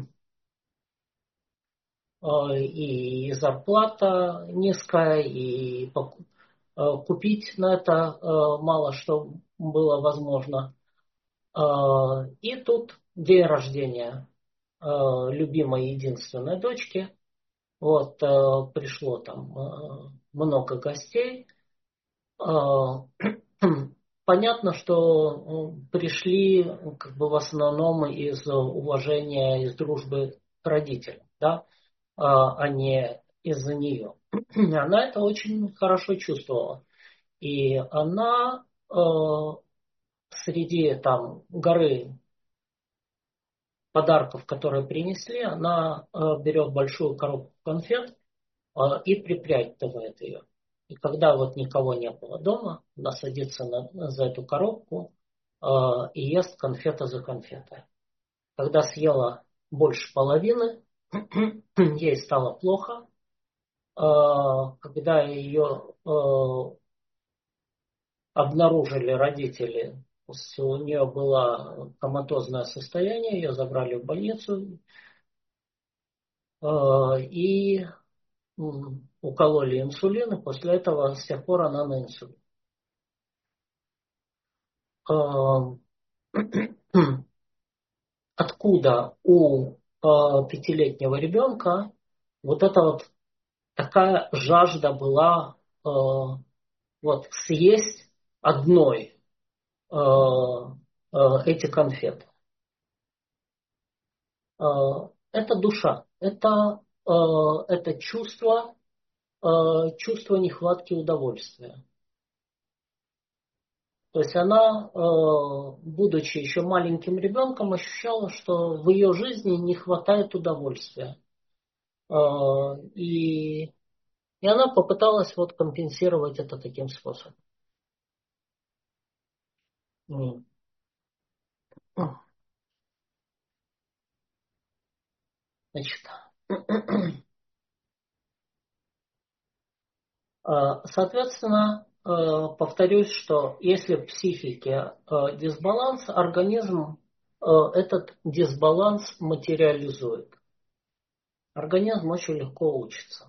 э, и зарплата низкая, и э, купить на это э, мало что было возможно. Э, и тут день рождения э, любимой единственной дочки. Вот, э, пришло там э, много гостей. А, понятно, что э, пришли как бы в основном из уважения, из дружбы к родителям, да, а а не из-за нее. Она это очень хорошо чувствовала. И она э, среди там горы подарков, которые принесли, она э, берет большую коробку конфет э, и припрятывает ее. И когда вот никого не было дома, она садится на, за эту коробку э, и ест конфета за конфетой. Когда съела больше половины, ей стало плохо. Э, когда ее э, обнаружили родители, у нее было коматозное состояние, ее забрали в больницу э, и м, укололи инсулин, и после этого с тех пор она на инсулине. Э, откуда у э, пятилетнего ребенка вот эта вот такая жажда была э, вот съесть одной э, э, эти конфеты. Э, это душа, это, э, это чувство, э, чувство нехватки удовольствия. То есть она, э, будучи еще маленьким ребенком, ощущала, что в ее жизни не хватает удовольствия. Э, и, и она попыталась вот компенсировать это таким способом. М. Значит, э, соответственно, э, повторюсь, что если в психике э, дисбаланс, организм э, этот дисбаланс материализует. Организм очень легко учится.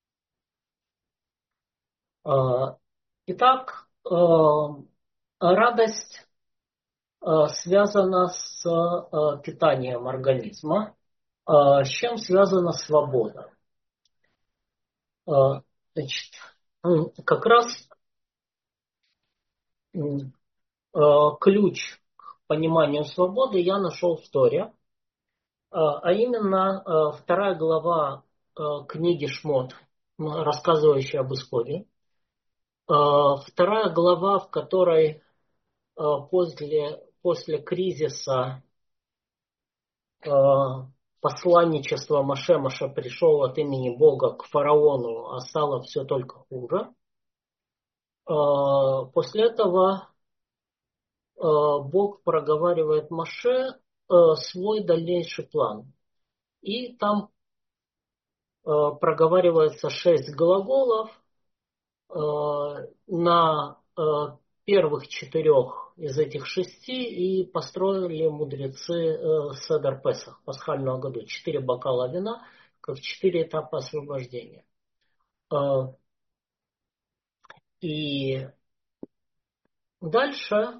Э, Итак, э, радость э, связана с э, питанием организма. Э, С чем связана свобода? Э, Значит, м, как раз м, э, ключ к пониманию свободы я нашел в Торе, э, а именно э, вторая глава э, книги Шмот, м, рассказывающая об исходе. Э, Вторая глава, в которой э, после, после кризиса э, посланничества Моше, Моше пришел от имени Бога к фараону, а стало все только хуже. Э, После этого э, Бог проговаривает Моше э, свой дальнейший план. И там э, проговаривается шесть глаголов. Э, На э, первых четырех из этих шести и построили мудрецы э, Седер Песах, пасхального году. Четыре бокала вина, как четыре этапа освобождения. Э, И дальше,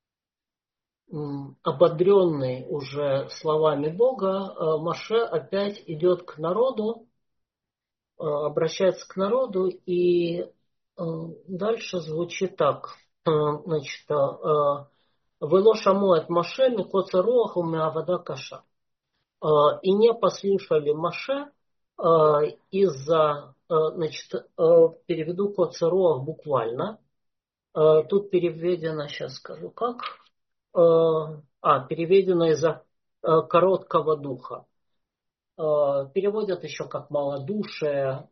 ободренный уже словами Бога, Моше опять идет к народу, обращается к народу, и дальше звучит так. Значит, «Вело шамуэт Моше микоца руах умеавада каша». И не послушали Моше из-за, значит, переведу коца руах буквально. Тут переведено, сейчас скажу как. А, переведено из-за короткого духа. Переводят еще как малодушие.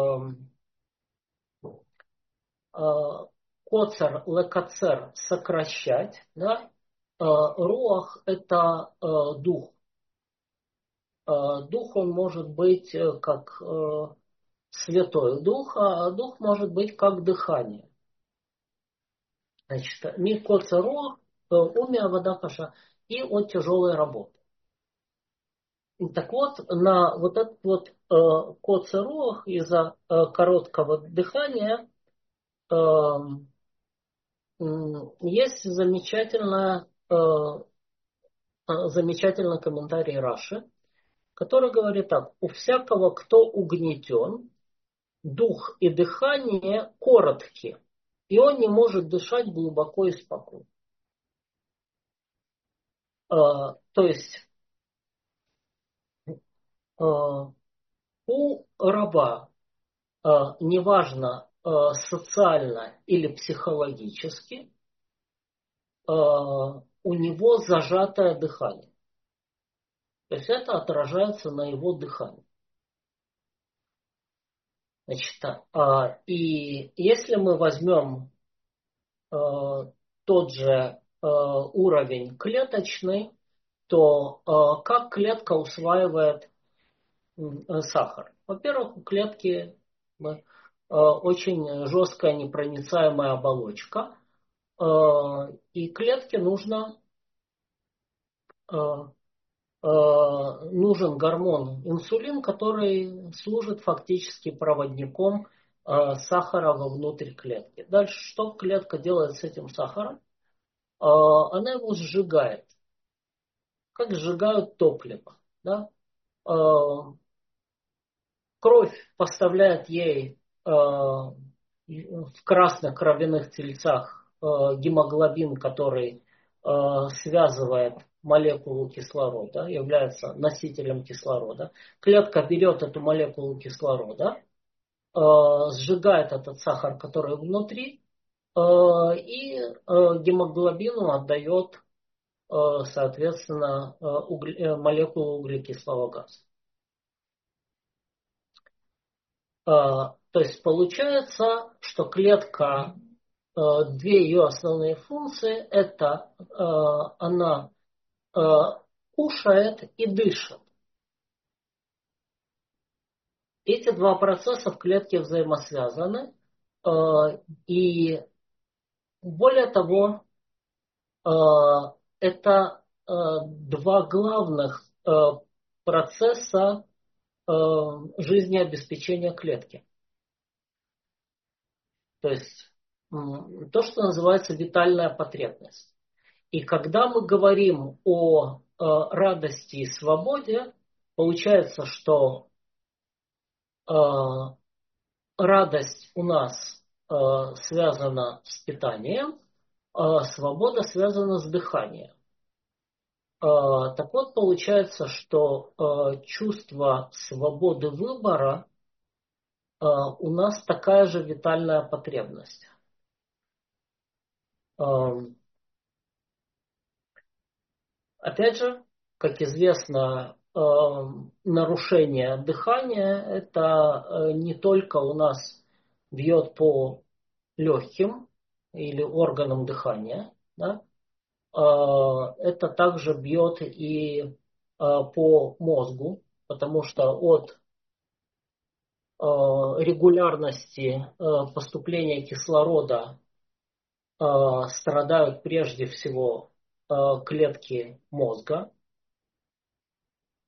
Коцер, лекацер, сокращать. Да? Руах – это дух. Дух, он может быть как святой дух, а дух может быть как дыхание. Значит, ми коцер руах, умя вода каша, и от тяжелой работы. И так вот, на вот этот вот э, коцер руах из-за э, короткого дыхания э, есть замечательная, э, замечательный комментарий Раши, который говорит так: у всякого, кто угнетен, дух и дыхание коротки, и он не может дышать глубоко и спокойно. Э, то есть э, у раба, э, неважно э, социально или психологически, э, у него зажатое дыхание. То есть это отражается на его дыхании. Значит, а, и если мы возьмем э, тот же э, уровень клеточный, то э, как клетка усваивает э, сахар? Во-первых, у клетки э, очень жесткая непроницаемая оболочка, э, и клетке нужно э, нужен гормон инсулин, который служит фактически проводником сахара вовнутрь клетки. Дальше что клетка делает с этим сахаром? Она его сжигает. Как сжигают топливо. Да? Кровь поставляет ей в красных кровяных тельцах гемоглобин, который связывает молекулу кислорода, является носителем кислорода. Клетка берет эту молекулу кислорода, сжигает этот сахар, который внутри, и гемоглобину отдает, соответственно, молекулу углекислого газа. То есть получается, что клетка, две ее основные функции, это она кушает и дышит. Эти два процесса в клетке взаимосвязаны. И более того, это два главных процесса жизнеобеспечения клетки. То есть то, что называется витальная потребность. И когда мы говорим о радости и свободе, получается, что радость у нас связана с питанием, а свобода связана с дыханием. Так вот, получается, что чувство свободы выбора у нас такая же витальная потребность. Опять же, как известно, нарушение дыхания – это не только у нас бьет по легким или органам дыхания, да? Это также бьет и по мозгу, потому что от регулярности поступления кислорода страдают прежде всего клетки мозга.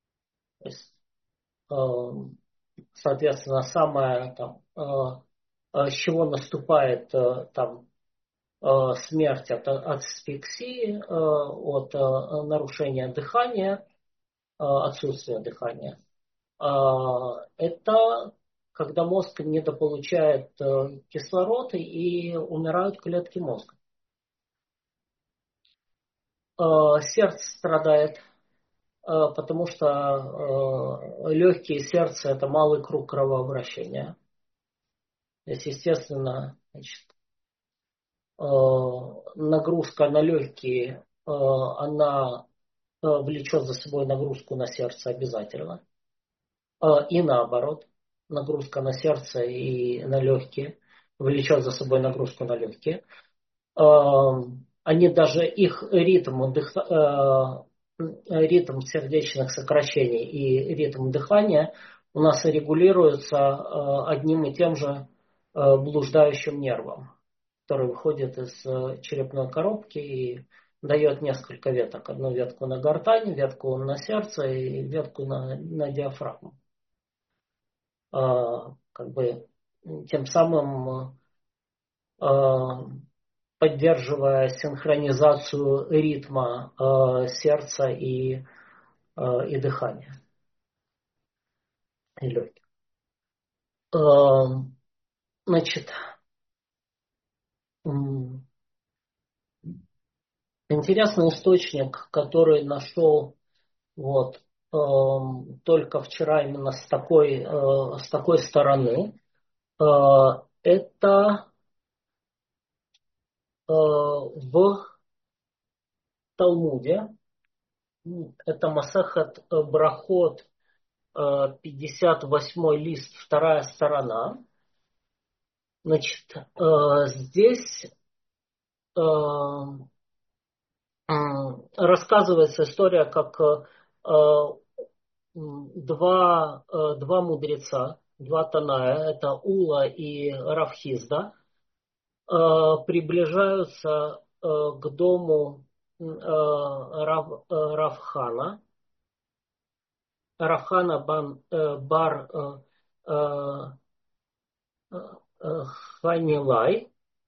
То есть, соответственно, самая там, с чего наступает там смерть от, от асфиксии, от нарушения дыхания, отсутствия дыхания. Это когда мозг недополучает кислород и умирают клетки мозга. Сердце страдает, потому что легкие и сердце – это малый круг кровообращения. То есть, естественно, значит, нагрузка на легкие, она влечет за собой нагрузку на сердце обязательно. И наоборот, нагрузка на сердце и на легкие влечет за собой нагрузку на легкие. Они даже, их ритм, дых, ритм сердечных сокращений и ритм дыхания у нас регулируются одним и тем же блуждающим нервом, который выходит из черепной коробки и дает несколько веток. Одну ветку на гортань, ветку на сердце и ветку на, на диафрагму. Как бы тем самым поддерживая синхронизацию ритма сердца и, и дыхания. И легких. Значит, интересный источник, который нашел вот, только вчера именно с такой, с такой стороны, это в Талмуде, это Масехет Брахот, пятьдесят восьмой лист, вторая сторона. Значит, здесь рассказывается история, как два, два мудреца, два Таная, это Ула и Равхизда, приближаются к дому Рав, Равхана, Равхана бан, бар Ханилай.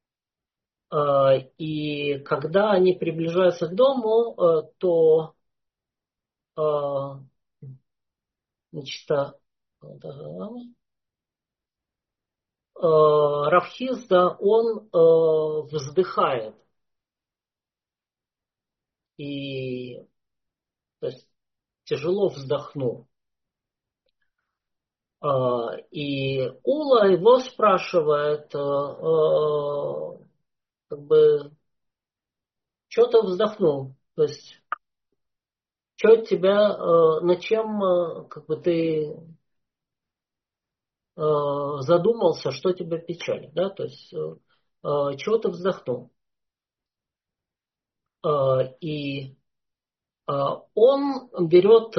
И когда они приближаются к дому, то значит, Равхизда, он вздыхает. И то есть, тяжело вздохнул. И Ула его спрашивает, как бы, что ты вздохнул? То есть, что тебя, над чем, как бы, ты задумался, что тебя печалит, да? То есть, чего ты вздохнул? И он берет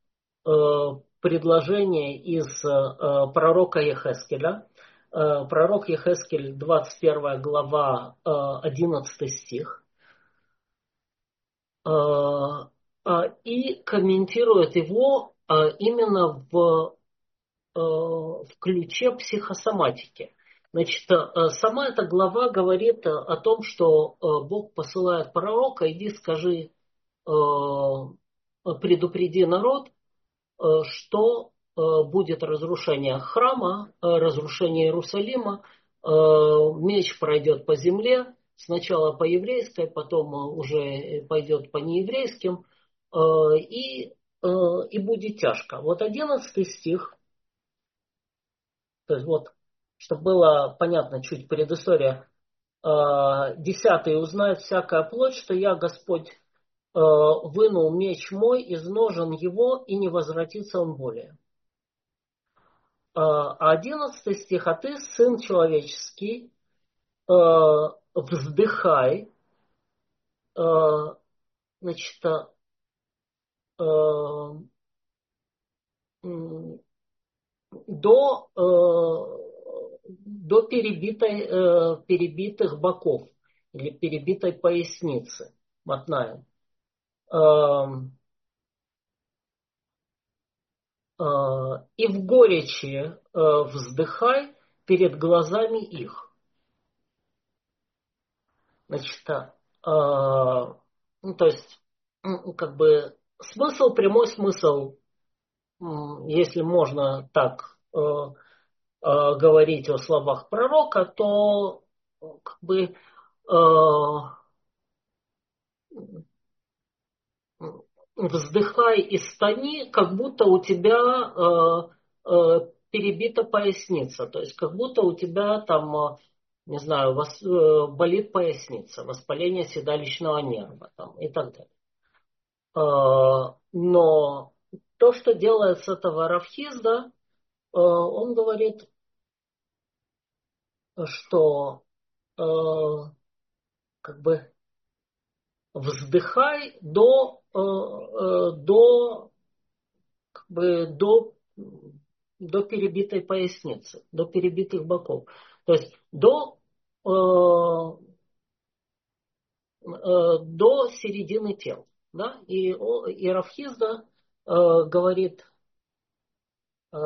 предложение из пророка Ехескеля. Пророк Ехескель, двадцать первая глава, одиннадцатый стих. И комментирует его именно в, в ключе психосоматики. Значит, сама эта глава говорит о том, что Бог посылает пророка, иди скажи, предупреди народ, что будет разрушение храма, разрушение Иерусалима, меч пройдет по земле, сначала по еврейской, потом уже пойдет по нееврейским, и, и будет тяжко. Вот одиннадцатый стих, то есть вот, чтобы было понятно чуть предыстория, десятый: узнает всякая плоть, что я, Господь, вынул меч мой из ножен его, и не возвратится он более. А одиннадцатый стих: а ты, сын человеческий, вздыхай, значит, до, до перебитой, перебитых боков или перебитой поясницы. Мотнаем. И в горечи вздыхай, перед глазами их. Значит, э, ну, то есть, м, как бы смысл, прямой смысл, м, если можно так э, э, говорить о словах пророка, то э, как бы э, вздыхай и стани, как будто у тебя э, э, перебита поясница. То есть как будто у тебя там, э, не знаю, вос- э, болит поясница, воспаление седалищного нерва там, и так далее. Э, но то, что делает с этого Равхизда, э, он говорит, что э, как бы вздыхай до, э, э, до как бы до, до перебитой поясницы, до перебитых боков. То есть до, э, э, до середины тел. Да? И, о- и Рафхизда э, говорит, э,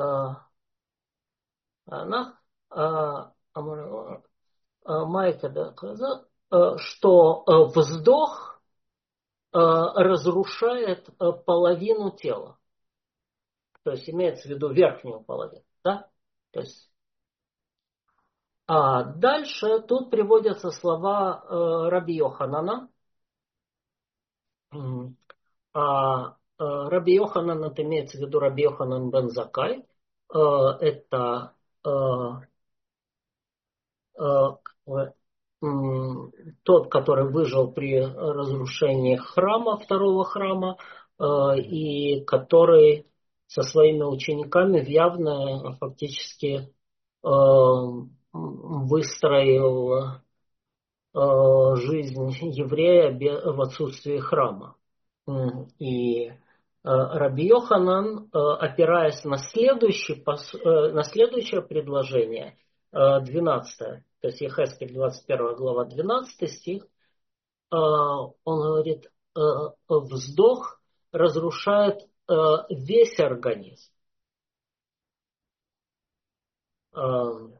она, э, Амар- э, Майка, да, э, что э, вздох э, разрушает э, половину тела. То есть имеется в виду верхнюю половину. Да? То есть А дальше тут приводятся слова э, Раби Йоханана. М, А э, Раби Йоханан, это имеется в виду Раби Йоханан бен Заккай. Э, это э, э, как бы, м, тот, который выжил при разрушении храма, второго храма, э, и который со своими учениками в явно фактически э, выстроил э, жизнь еврея в отсутствии храма. И э, Раби Йоханан, э, опираясь на, следующий, э, на следующее предложение, э, двенадцатое, то есть Ехескель двадцать первая глава, двенадцатый стих, э, он говорит, э, вздох разрушает э, весь организм. Э,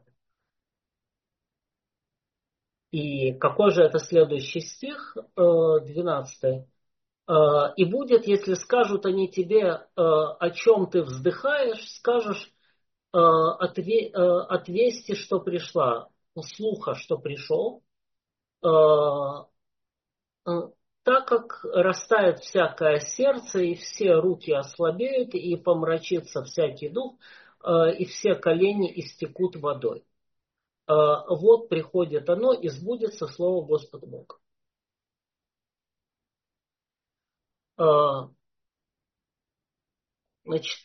И какой же это следующий стих, двенадцатый? И будет, если скажут они тебе, о чем ты вздыхаешь, скажешь от вести, что пришла, слуха, что пришел, так как растает всякое сердце, и все руки ослабеют, и помрачится всякий дух, и все колени истекут водой. Вот приходит оно, и сбудется слово Господа Бога. Значит,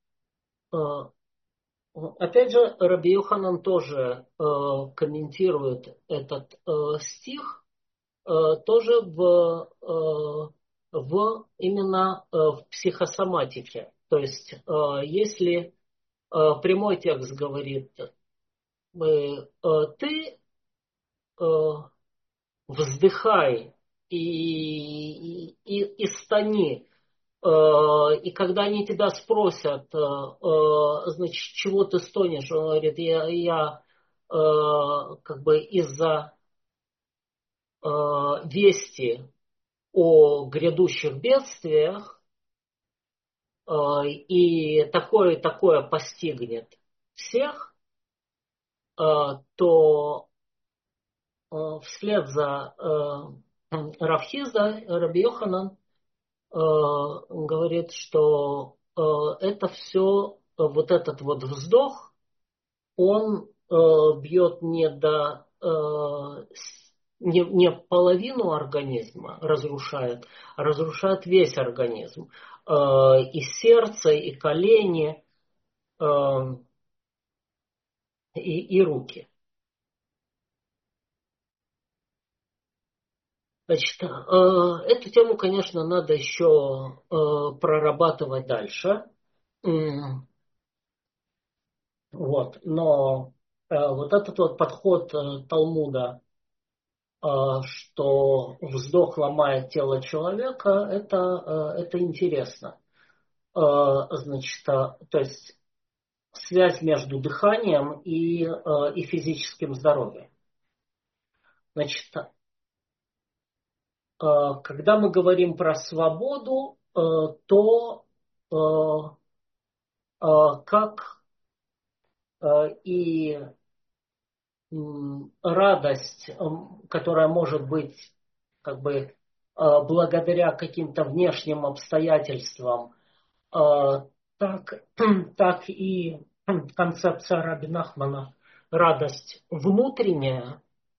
опять же, Раби Йоханан тоже э, комментирует этот э, стих э, тоже в, э, в именно э, в психосоматике. То есть, э, если э, прямой текст говорит, э, э, ты э, вздыхай и, и, и, и стани. И когда они тебя спросят, значит, чего ты стонешь, он говорит, я, я как бы из-за вести о грядущих бедствиях, и такое такое постигнет всех, то вслед за Равхизда Раби Йоханан говорит, что э, это все, вот этот вот вздох, он э, бьет не до э, не, не половину организма разрушает, а разрушает весь организм. Э, и сердце, и колени, э, и, и руки. Значит, э, эту тему, конечно, надо еще э, прорабатывать дальше. Вот. Но э, вот этот вот подход э, Талмуда, э, что вздох ломает тело человека, это, э, это интересно. Э, значит, э, то есть связь между дыханием и, и физическим здоровьем. Значит, когда мы говорим про свободу, то как и радость, которая может быть как бы благодаря каким-то внешним обстоятельствам, так, так и концепция Раби Нахмана радость внутренняя.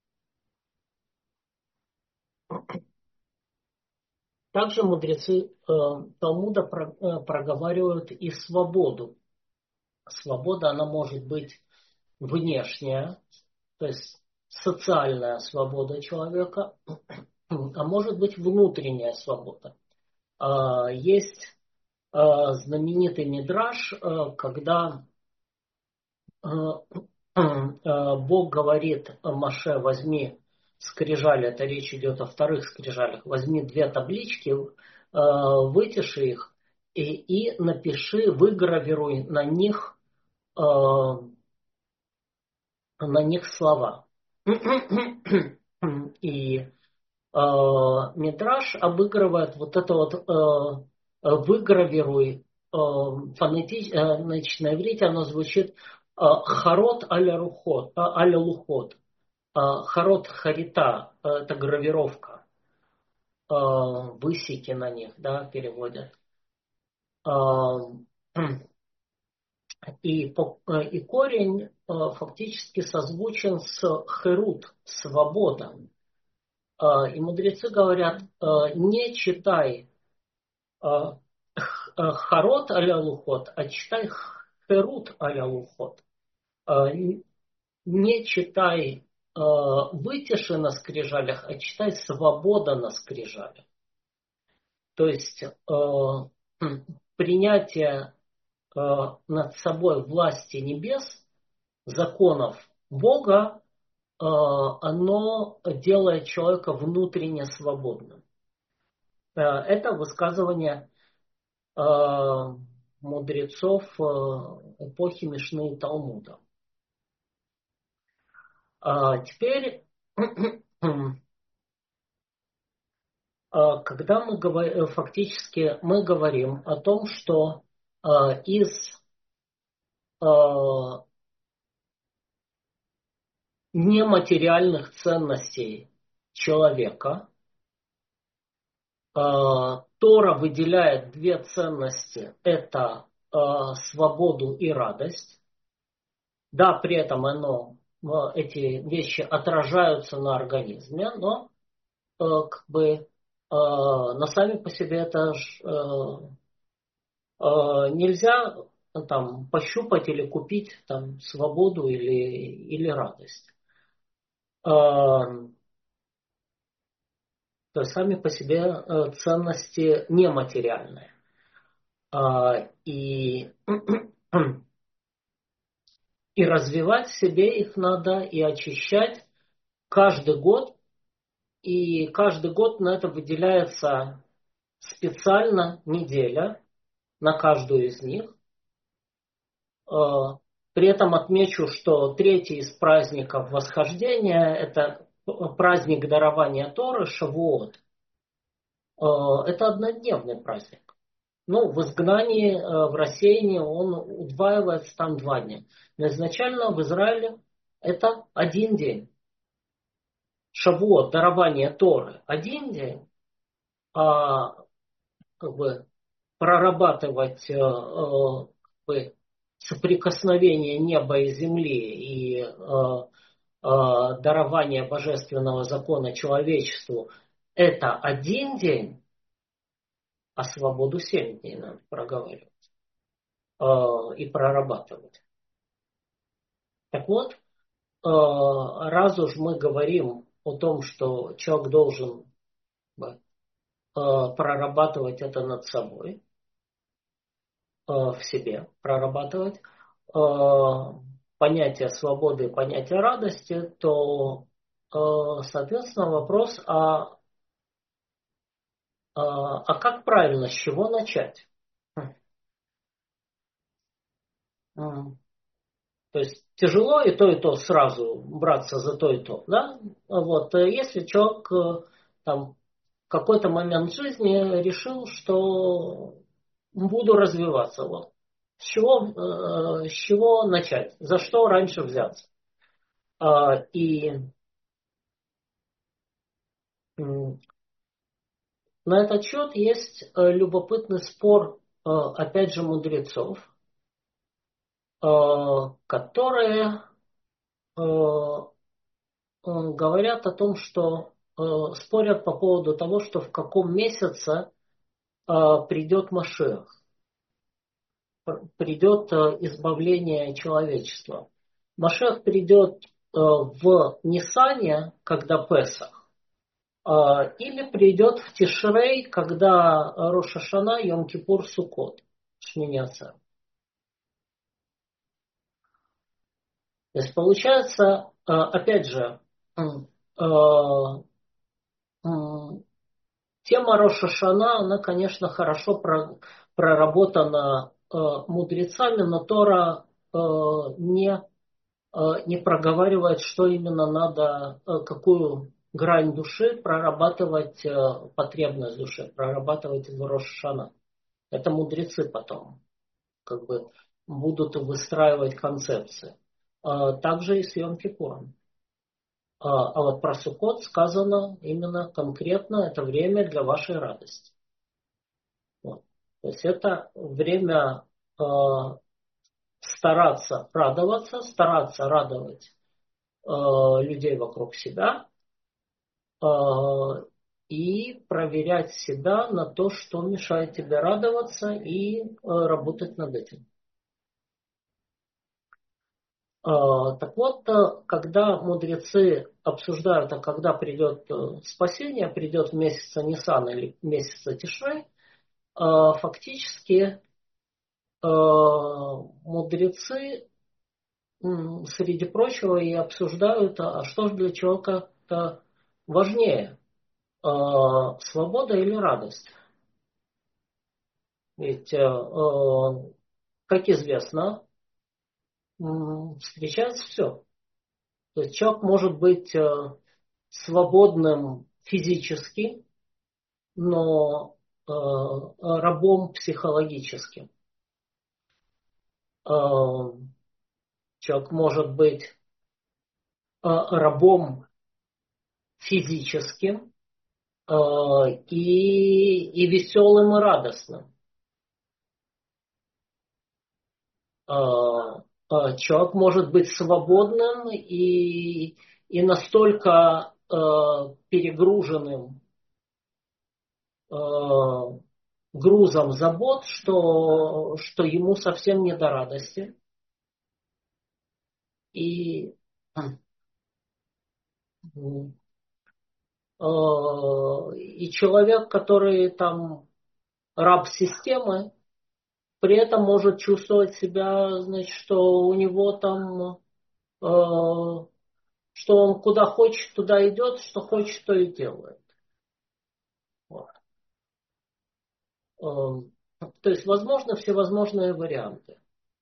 Также мудрецы Талмуда проговаривают и свободу. Свобода, она может быть внешняя, то есть социальная свобода человека, а может быть внутренняя свобода. Есть знаменитый мидраш, когда Бог говорит Моше: возьми скрижали, это речь идет о вторых скрижалях, возьми две таблички, вытиши их и, и напиши, выгравируй на них, на них слова. И э, Мидраш обыгрывает вот это вот э, выгравируй, э, фонетич, э, значит, на иврите оно звучит э, харот аля рухот, э, аля лухот. Э, харот харита, э, это гравировка. Э, высеки на них, да, переводят. Э, И, и корень фактически созвучен с херут, свобода. И мудрецы говорят: не читай харот аля лухот, а читай херут аля лухот. Не читай вытиши на скрижалях, а читай свобода на скрижалях. То есть принятие над собой власти небес, законов Бога, оно делает человека внутренне свободным. Это высказывание мудрецов эпохи Мишны и Талмуда. Теперь, когда мы говорим, фактически мы говорим о том, что из нематериальных ценностей человека Тора выделяет две ценности. Это свободу и радость. Да, при этом оно, эти вещи отражаются на организме, но как бы но сами по себе это ж, нельзя там пощупать или купить там свободу или, или радость. То есть сами по себе ценности нематериальные. И, и развивать в себе их надо, и очищать каждый год. И каждый год на это выделяется специально неделя на каждую из них. При этом отмечу, что третий из праздников восхождения – это праздник дарования Торы, Шавуот. Это однодневный праздник. Ну, в изгнании, в рассеянии он удваивается там два дня. Но изначально в Израиле это один день. Шавуот, дарование Торы, один день. А как бы прорабатывать как бы, соприкосновение неба и земли и э, э, дарование божественного закона человечеству – это один день, а свободу семь дней надо проговаривать э, и прорабатывать. Так вот, э, раз уж мы говорим о том, что человек должен э, прорабатывать это над собой, э, в себе прорабатывать, понятие свободы и понятие радости, то, соответственно, вопрос, а, а, а как правильно, с чего начать? То есть тяжело и то, и то сразу браться за то, и то. Да? Вот. Если человек там, в какой-то момент жизни решил, что буду развиваться. Вот. С чего, с чего начать? За что раньше взяться? И на этот счет есть любопытный спор, опять же, мудрецов, которые говорят о том, что спорят по поводу того, что в каком месяце придет Машиах, придет избавление человечества. Машиах придет в Нисане, когда Песах, или придет в Тишрей, когда Рош ха-Шана, Йом-Кипур, Суккот, Шмини-Ацер. То есть получается, опять же, тема Рош ха-Шана, она, конечно, хорошо проработана мудрецами, но Тора не, не проговаривает, что именно надо, какую грань души прорабатывать, потребность души, прорабатывать в Рош ха-Шана. Это мудрецы потом как бы будут выстраивать концепции. Также и с Йом-Кипуром. А вот про Суккот сказано именно конкретно, это время для вашей радости. Вот. То есть это время э, стараться радоваться, стараться радовать э, людей вокруг себя э, и проверять себя на то, что мешает тебе радоваться, и э, работать над этим. Так вот, когда мудрецы обсуждают, а когда придет спасение, придет в месяц Нисан или месяц Тишрей, фактически мудрецы, среди прочего, и обсуждают, а что же для человека важнее, свобода или радость. Ведь, как известно, встречается все. То есть человек может быть свободным физически, но э, рабом психологическим. Э, человек может быть э, рабом физическим э, и, и веселым и радостным. Э, э, человек может быть свободным и, и настолько э, перегруженным грузом забот, что, что ему совсем не до радости. И, и человек, который там раб системы, при этом может чувствовать себя, значит, что у него там, что он куда хочет, туда идет, что хочет, то и делает. Вот. То есть, возможно, всевозможные варианты.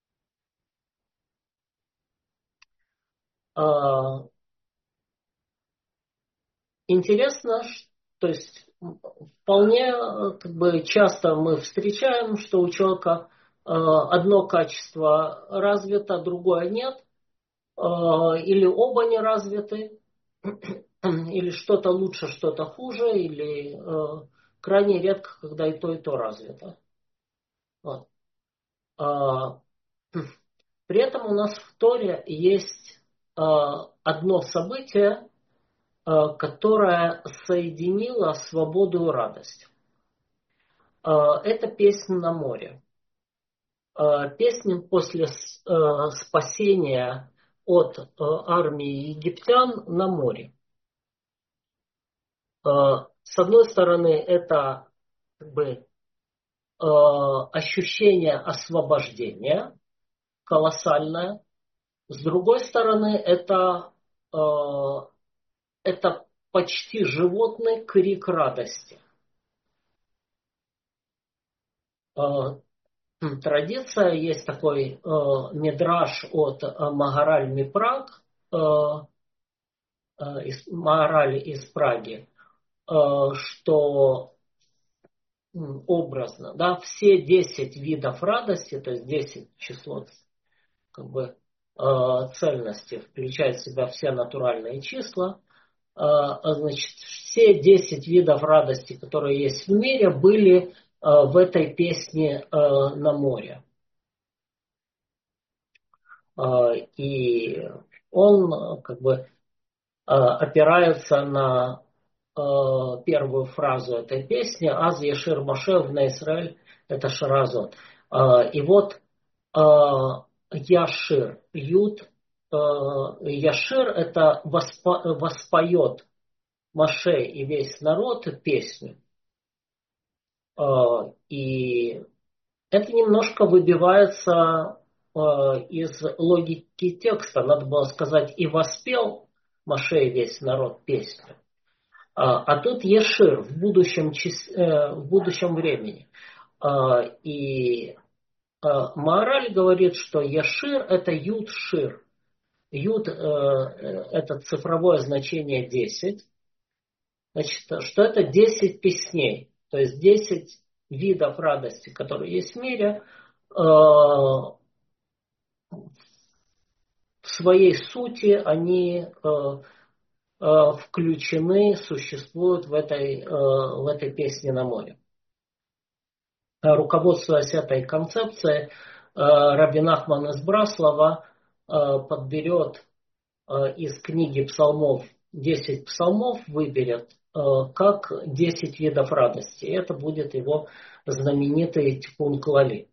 Интересно, то есть вполне как бы часто мы встречаем, что у человека одно качество развито, другое нет, или оба не развиты, или что-то лучше, что-то хуже, или крайне редко, когда и то, и то развито. Вот. При этом у нас в Торе есть одно событие, которое соединило свободу и радость. Это песня на море. Песня после спасения от армии египтян на море. С одной стороны, это как бы ощущение освобождения колоссальное. С другой стороны, это, это почти животный крик радости. традиция. Есть такой э, мидраш от э, Магараль Мипраг, э, э, из, Магараль из Праги, э, что м, образно, да, все десять видов радости, то есть десять число как бы э, цельности, включает в себя все натуральные числа. Э, значит, все десять видов радости, которые есть в мире, были э, в этой песне э, на море. Э, и он э, как бы э, опирается на э, первую фразу этой песни «Аз Ешир Моше в Израиль» – это Шаразот. Э, и вот э, Яшир, Юд, э, Яшир – это воспо, воспоет Моше и весь народ песню. Э, и это немножко выбивается э, из логики текста. Надо было сказать «и воспел Моше и весь народ песню». А, а тут Ешир в будущем, чис, э, в будущем времени. А, и а, Маораль говорит, что Ешир – это Юд-Шир. Юд э, – это цифровое значение десять. Значит, что это десять песней. То есть десять видов радости, которые есть в мире, э, в своей сути они э, э, включены, существуют в этой, э, в этой песне на море. Руководствуясь этой концепцией, Раби Нахман из Браслова подберет из книги псалмов десять псалмов, выберет как десять видов радости. Это будет его знаменитый Тикун Клали.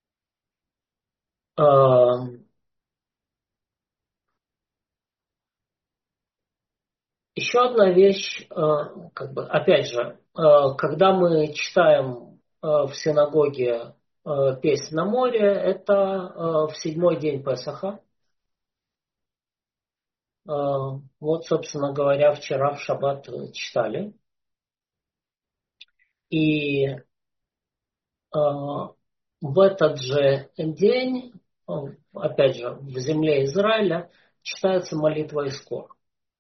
Еще одна вещь, как бы, опять же, когда мы читаем в синагоге песнь на море, это в седьмой день Песаха. Вот, собственно говоря, вчера в шаббат читали. И в этот же день, опять же, в земле Израиля читается молитва Искор,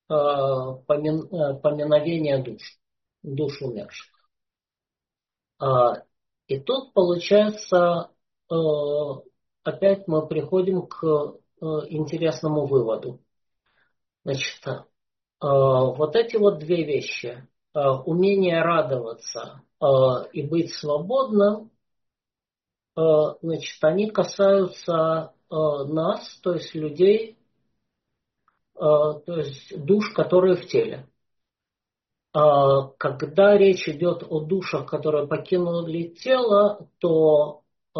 поминовение душ, душ умерших. И тут, получается, опять мы приходим к интересному выводу. Значит, вот эти вот две вещи, умение радоваться и быть свободным, значит, они касаются нас, то есть людей, то есть душ, которые в теле. Когда речь идет о душах, которые покинули тело, то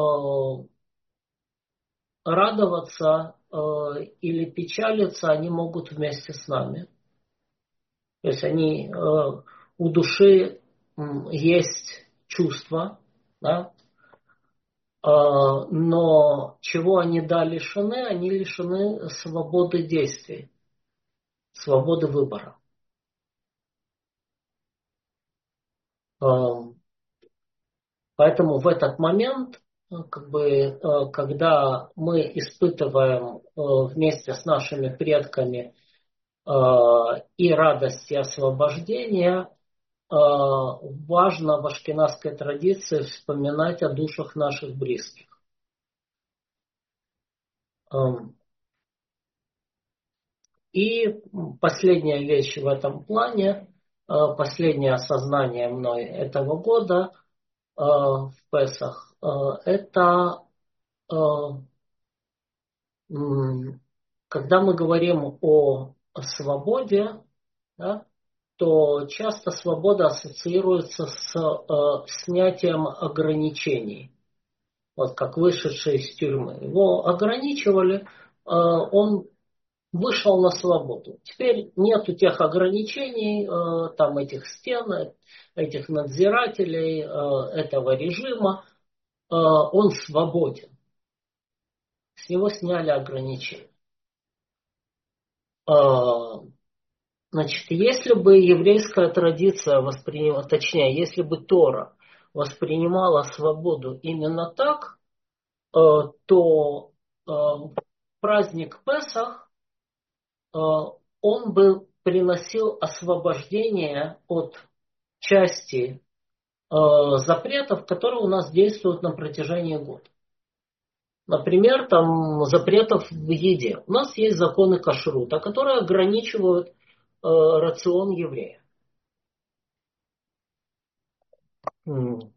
радоваться или печалиться они могут вместе с нами. То есть они, у души есть чувства, да? Но чего они да лишены? Они лишены свободы действий, свободы выбора. Поэтому в этот момент, как бы, когда мы испытываем вместе с нашими предками и радость, и освобождение, важно в ашкеназской традиции вспоминать о душах наших близких. И последняя вещь в этом плане, последнее осознание мной этого года в Песах, это когда мы говорим о свободе, да, то часто свобода ассоциируется с э, снятием ограничений. Вот как вышедший из тюрьмы. Его ограничивали, э, он вышел на свободу. Теперь нету тех ограничений, э, там этих стен, этих надзирателей, э, этого режима. Э, он свободен. С него сняли ограничения. Э, Значит, если бы еврейская традиция воспринимала, точнее, если бы Тора воспринимала свободу именно так, то праздник Песах, он бы приносил освобождение от части запретов, которые у нас действуют на протяжении года. Например, там запретов в еде. У нас есть законы кашрута, которые ограничивают э, рацион еврея. Mm.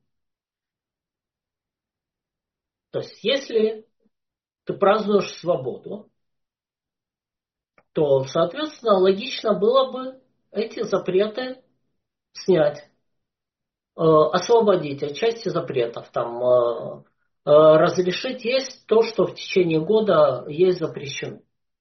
То есть, если ты празднуешь свободу, то, соответственно, логично было бы эти запреты снять, э, освободить от части запретов, там, э, э, разрешить есть то, что в течение года есть запрещено.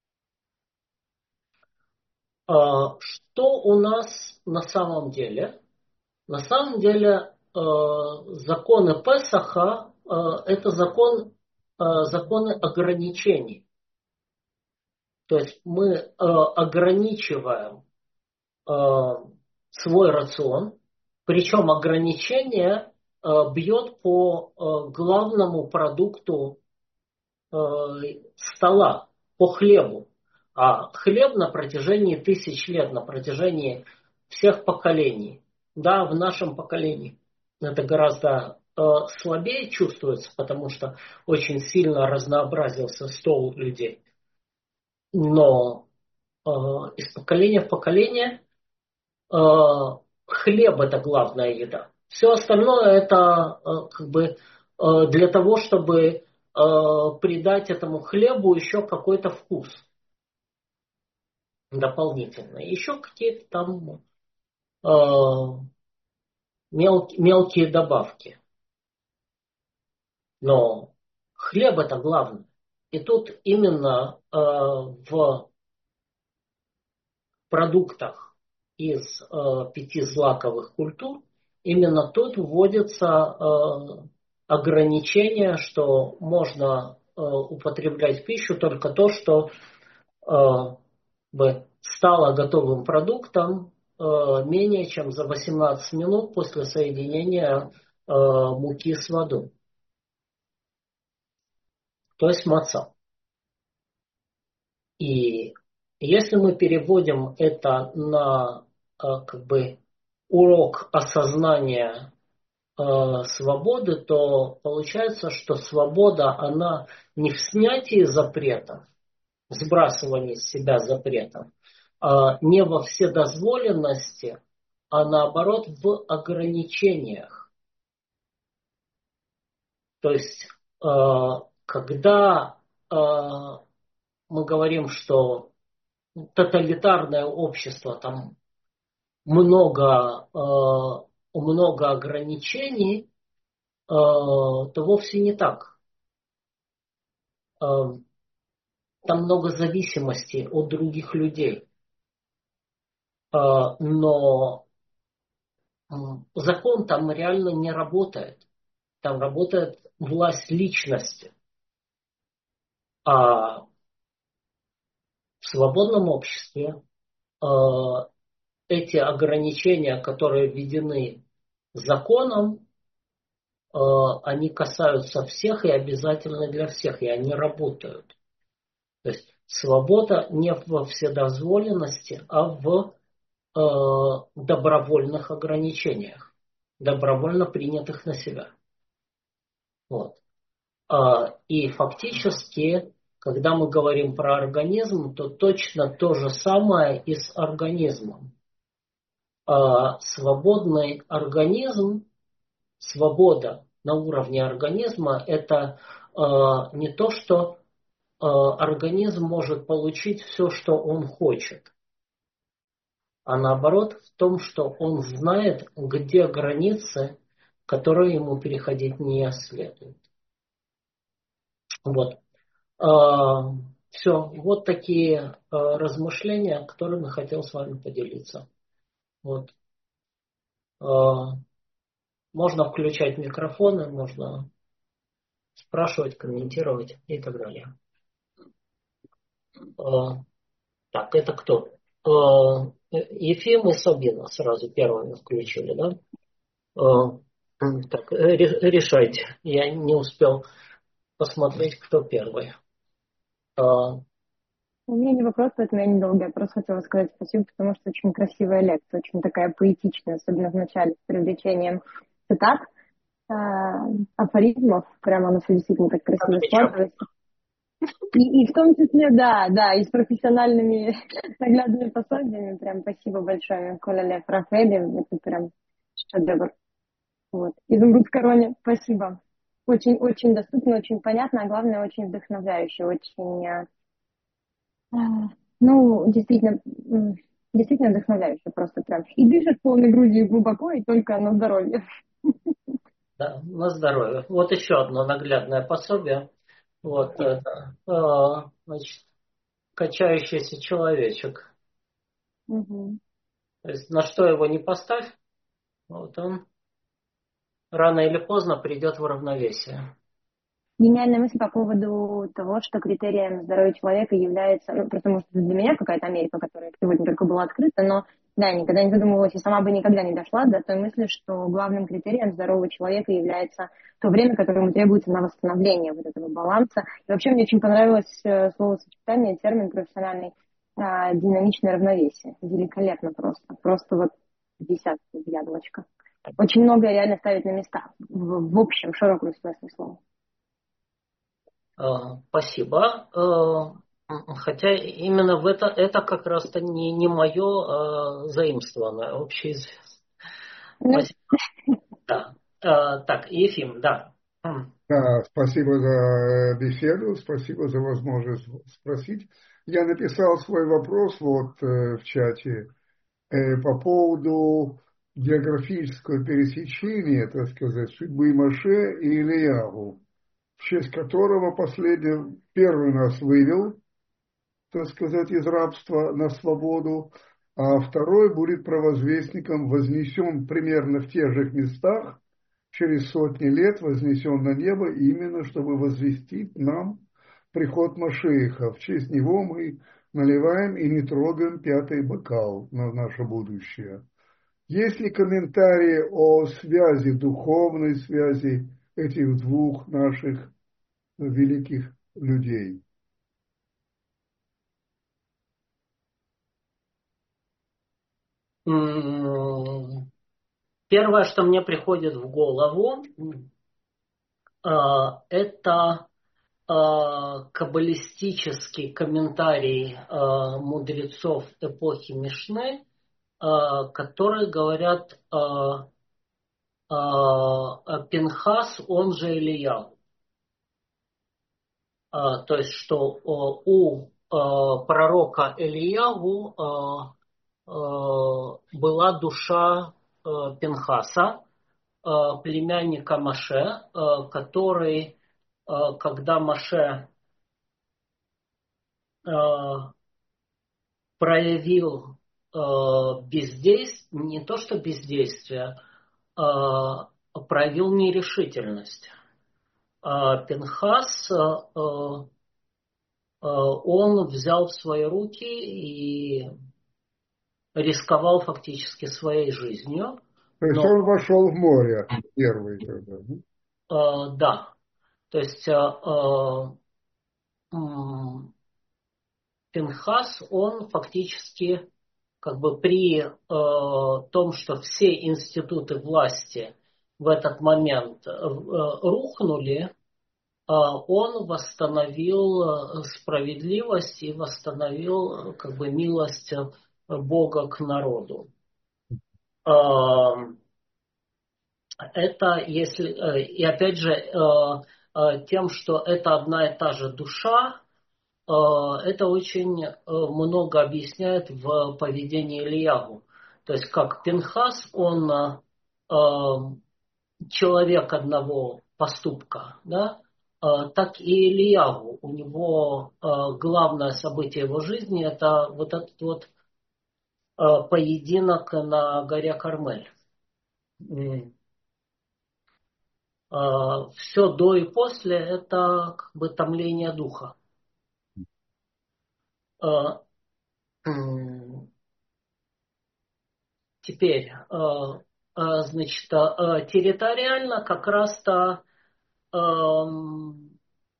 Э, что у нас на самом деле? На самом деле э, законы Песаха э, это закон, э, законы ограничений. То есть мы э, ограничиваем э, свой рацион, причем ограничение э, бьет по э, главному продукту э, стола, по хлебу. А хлеб на протяжении тысяч лет, на протяжении всех поколений, да, в нашем поколении это гораздо э, слабее чувствуется, потому что очень сильно разнообразился стол людей. Но э, из поколения в поколение э, хлеб это главная еда. Все остальное это э, как бы э, для того, чтобы э, придать этому хлебу еще какой-то вкус дополнительно. Еще какие-то там э, мел, мелкие добавки. Но хлеб это главное. И тут именно э, в продуктах из э, пяти злаковых культур именно тут вводится э, ограничение, что можно э, употреблять в пищу только то, что э, бы стало готовым продуктом э, менее чем за восемнадцать минут после соединения э, муки с водой. То есть маца. И если мы переводим это на э, как бы урок осознания э, свободы, то получается, что свобода, она не в снятии запретов, в сбрасывании с себя запретов, а не во вседозволенности, а наоборот в ограничениях. То есть, э, когда э, мы говорим, что тоталитарное общество, там много, э, много ограничений, э, то вовсе не так. Э, там много зависимости от других людей. Э, но э, закон там реально не работает. Там работает власть личности. А в свободном обществе э, эти ограничения, которые введены законом, э, они касаются всех и обязательны для всех, и они работают. То есть свобода не во вседозволенности, а в э, добровольных ограничениях, добровольно принятых на себя. Вот. А, и фактически, когда мы говорим про организм, то точно то же самое и с организмом. А, свободный организм, свобода на уровне организма, это а, не то, что а, организм может получить все, что он хочет, а наоборот в том, что он знает, где границы, которые ему переходить не следует. Вот. Все, вот такие размышления, которыми хотел с вами поделиться. Вот. Можно включать микрофоны, можно спрашивать, комментировать и так далее. Так, это кто? Ефим и Сабина сразу первыми включили, да? Так, решайте. Я не успел посмотреть, кто первый. А, У меня не вопрос, поэтому я недолго. Я просто хотела сказать спасибо, потому что очень красивая лекция, очень такая поэтичная, особенно в начале, с привлечением цитат, э, афоризмов. Прямо оно все действительно так красиво Отлично. складывается. И, и в том числе, да, да, и с профессиональными наглядными пособиями. Прям спасибо большое, Коля Лев Рафаэль. Это прям шедевр. Вот. Изумруд в короне. Спасибо. Очень-очень доступно, очень понятно, а главное, очень вдохновляюще, очень, э, а, ну, действительно, м, действительно вдохновляюще просто прям. И дышишь полной грудью глубоко, и только на здоровье. Да, на здоровье. Вот еще одно наглядное пособие. Вот это, а, значит, качающийся человечек. Мгм. То есть на что его не поставь, вот он рано или поздно придет в равновесие. Гениальная мысль по поводу того, что критерием здоровья человека является, ну, просто, может, это для меня какая-то Америка, которая сегодня только была открыта, но, да, я никогда не задумывалась и сама бы никогда не дошла до той мысли, что главным критерием здорового человека является то время, которое ему требуется на восстановление вот этого баланса. И вообще мне очень понравилось э, словосочетание, термин профессиональный, а, динамичное равновесие. Великолепно просто. Просто вот десятка, яблочко. Очень многое реально ставить на места, в, в общем, широком смысле слова. А, спасибо. А, хотя именно в это, это как раз-то не, не мое а, заимствованное, общеизвестное. Ну, Спасибо. Да. А, так, Ефим, да. М. Да, спасибо за беседу, спасибо за возможность спросить. Я написал свой вопрос вот э, в чате э, по поводу географического пересечения, так сказать, судьбы Моше и Ильягу, в честь которого последний первый нас вывел, так сказать, из рабства на свободу, а второй будет провозвестником, вознесен примерно в тех же местах, через сотни лет вознесен на небо, именно чтобы возвестить нам приход Машеиха. В честь него мы наливаем и не трогаем пятый бокал на наше будущее. Есть ли комментарии о связи, духовной связи этих двух наших великих людей? М, Первое, что мне приходит в голову, а, это а, каббалистический комментарий а, мудрецов эпохи Мишны, а, которые говорят а, а, Пинхас, он же Ильяу. А, то есть, что а, у а, пророка Ильягу а, а, была душа а, Пинхаса, а, племянника Маше, а, который, а, когда Маше а, проявил а, бездействие, не то что бездействие, а проявил нерешительность. А Пинхас, а, а, он взял в свои руки и рисковал фактически своей жизнью. То есть Но он вошел в море первый тогда. Ну, э, да, то есть э, э, м, Пинхас, он фактически как бы при э, том, что все институты власти в этот момент э, рухнули, э, он восстановил э, справедливость и восстановил э, как бы милость э, Бога к народу. Э, Это если, э, и опять же, э, э, тем, что это одна и та же душа, э, это очень э, много объясняет в поведении Ильягу. То есть как Пинхас, он э, э, человек одного поступка, да, э, так и Ильягу. У него э, главное событие его жизни это вот этот вот э, поединок на горе Кармель. Все до и после – это как бы томление духа. А, м, Теперь, а, а, значит, а, территориально как раз-то ам,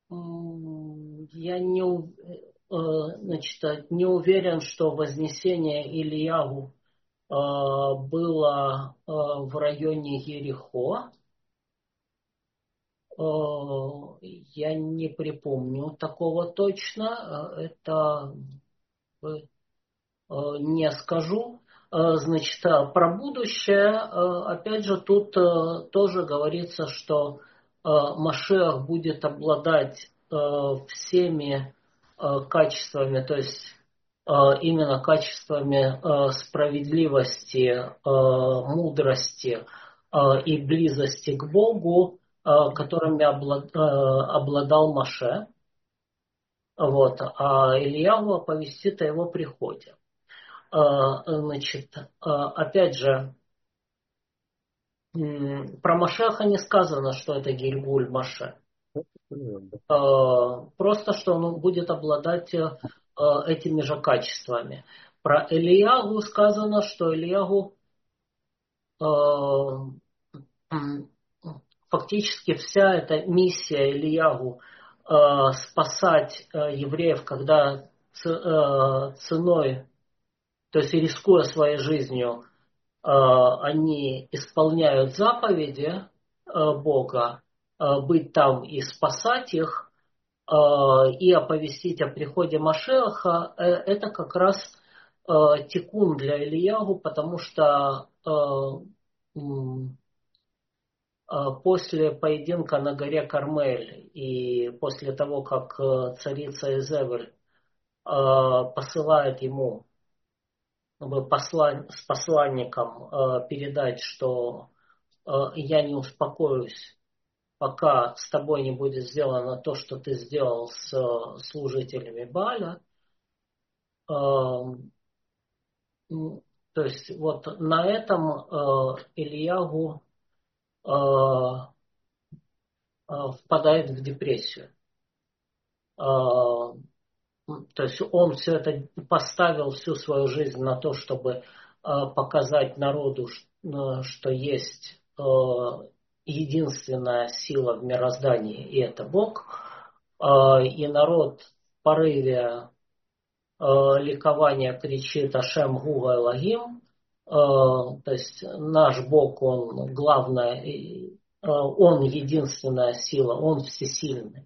Я не, значит, не уверен, что вознесение Ильягу было в районе Ерихо. Я не припомню такого точно. Это не скажу. Значит, про будущее, опять же, тут тоже говорится, что Машиах будет обладать всеми качествами, то есть именно качествами справедливости, мудрости и близости к Богу, которыми обладал Моше. Вот. А Ильяву оповестит о его приходе. Значит, опять же, про Машеха не сказано, что это Гильгуль Маше. Просто, что он будет обладать этими же качествами. Про Ильягу сказано, что Ильягу фактически вся эта миссия Ильягу спасать евреев, когда ценой, то есть рискуя своей жизнью, они исполняют заповеди Бога, быть там и спасать их, и оповестить о приходе Машеха, это как раз тикун для Ильягу, потому что после поединка на горе Кармель и после того, как царица Изевель посылает ему послан, с посланником передать, что я не успокоюсь, пока с тобой не будет сделано то, что ты сделал с служителями Бааля. То есть вот на этом Ильягу впадает в депрессию. То есть он все это поставил, всю свою жизнь на то, чтобы показать народу, что есть единственная сила в мироздании, и это Бог. И народ в порыве ликования кричит «Ашем Гуга Элогим», то есть наш Бог, он главная, он единственная сила, он всесильный.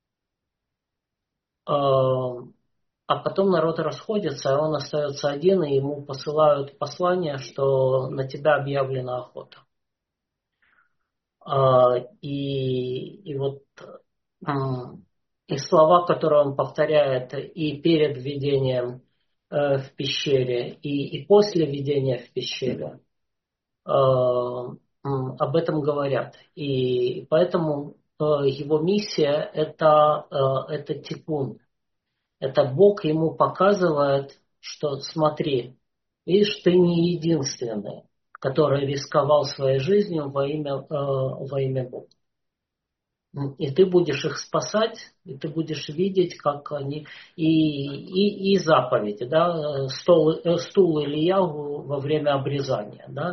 А потом народ расходится, а он остается один, и ему посылают послание, что на тебя объявлена охота. И, и вот и слова, которые он повторяет и перед введением в пещере, и, и после введения в пещере, об этом говорят. И поэтому его миссия это, это тикун. Это Бог ему показывает, что смотри, видишь, ты не единственный, который рисковал своей жизнью во имя, э, во имя Бога. И ты будешь их спасать, и ты будешь видеть, как они... И, и, и заповеди, да, стул, стул Ильягу во время обрезания, да.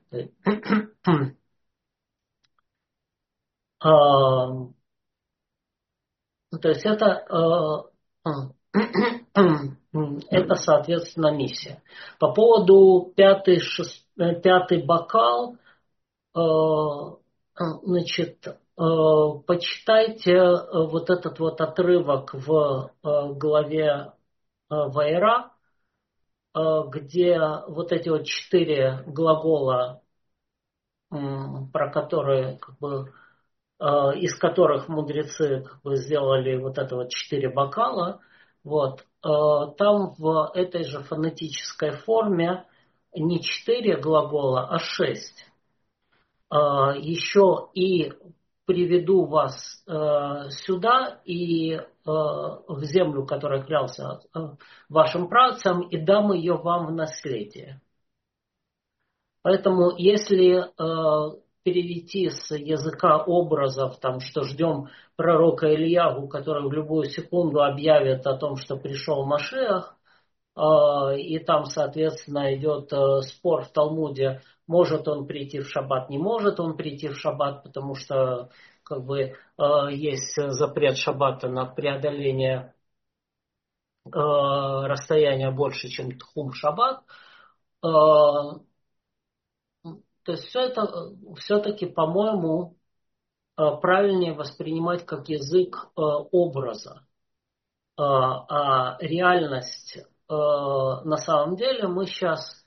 То есть это... Это, соответственно, миссия. По поводу пятый, шест... пятый бокал, значит, почитайте вот этот вот отрывок в главе Ваера, где вот эти вот четыре глагола, про которые как бы из которых мудрецы как бы сделали вот это вот четыре бокала, вот, там в этой же фонетической форме не четыре глагола, а шесть. Еще и приведу вас сюда и в землю, которая клялся вашим працам, и дам ее вам в наследие. Поэтому если перевести с языка образов, там, что ждем пророка Ильягу, который в любую секунду объявит о том, что пришел Машиах, и там, соответственно, идет спор в Талмуде, может он прийти в шаббат, не может он прийти в шаббат, потому что как бы есть запрет шаббата на преодоление расстояния больше, чем тхум шаббат. То есть все это все-таки, по-моему, правильнее воспринимать как язык образа. А реальность на самом деле мы сейчас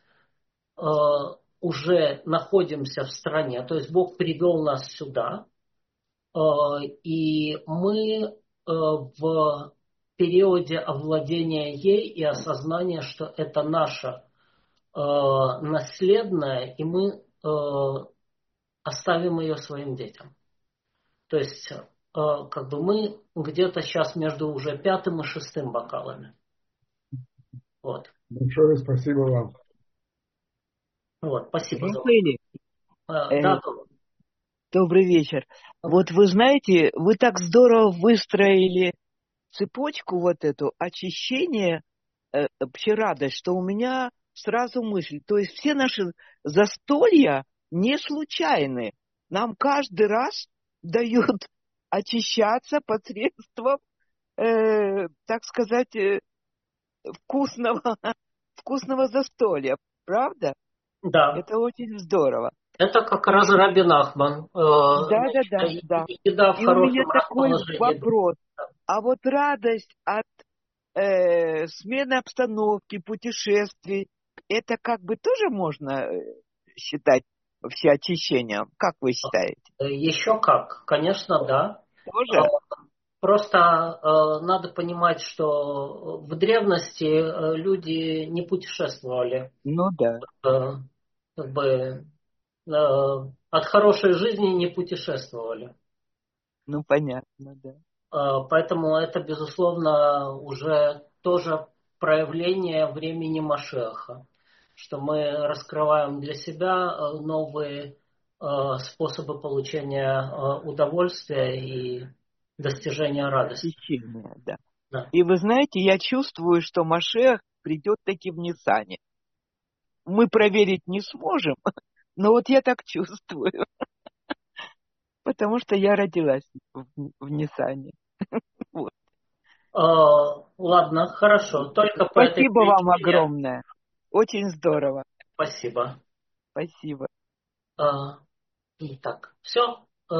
уже находимся в стране, то есть Бог привел нас сюда, и мы в периоде овладения ей и осознания, что это наше наследное, и мы оставим ее своим детям. То есть как бы мы где-то сейчас между уже пятым и шестым бокалами. Вот. Большое спасибо вам. Вот, спасибо за Рафаэль, вопрос. э, Да, добрый вечер. Вот вы знаете, вы так здорово выстроили цепочку вот эту очищения, э, вообще радость, что у меня сразу мысль. То есть все наши застолья не случайны. Нам каждый раз дают очищаться посредством, э, так сказать, э, вкусного, вкусного застолья. Правда? да. Это очень здорово. Это как раз Раби Нахман. Да, да, да, да. Еда в И у меня хорошем такой расположении. вопрос. А вот радость от э, смены обстановки, путешествий, это как бы тоже можно считать вообще очищением? Как вы считаете? Еще как, конечно, да. Тоже? Просто э, надо понимать, что в древности э, люди не путешествовали. Ну да. Э, как бы э, от хорошей жизни не путешествовали. Ну понятно, да. Э, поэтому это, безусловно, уже тоже проявление времени Машеха, что мы раскрываем для себя новые э, способы получения э, удовольствия и достижения радости. Очищение, да. Да. И вы знаете, я чувствую, что Машех придет таки в Ниссане. Мы проверить не сможем, но вот я так чувствую. Потому что я родилась в, в Ниссане. Вот. Э, ладно, хорошо. Только по этой Спасибо вам причине... огромное. Очень здорово. Спасибо. Спасибо. Э, итак, все. Э,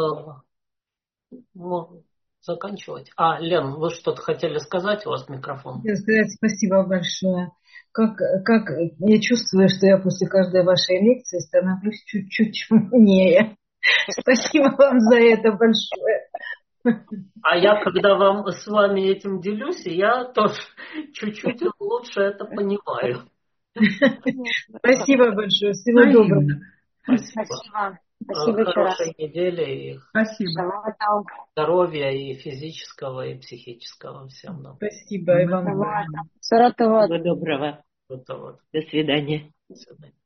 ну, заканчивать. А, Лен, вы что-то хотели сказать? У вас микрофон. Хотела сказать спасибо большое. Как, как я чувствую, что я после каждой вашей лекции становлюсь чуть-чуть умнее. Спасибо вам за это большое. А я, когда вам с вами этим делюсь, я тоже чуть-чуть лучше это понимаю. Спасибо большое. Всего доброго. Спасибо. Спасибо. Спасибо еще раз. Хорошей недели и Спасибо. здоровья и физического, и психического всем нам. Спасибо, Иван. Всего доброго. Всего доброго. Вот, вот. До свидания. До свидания.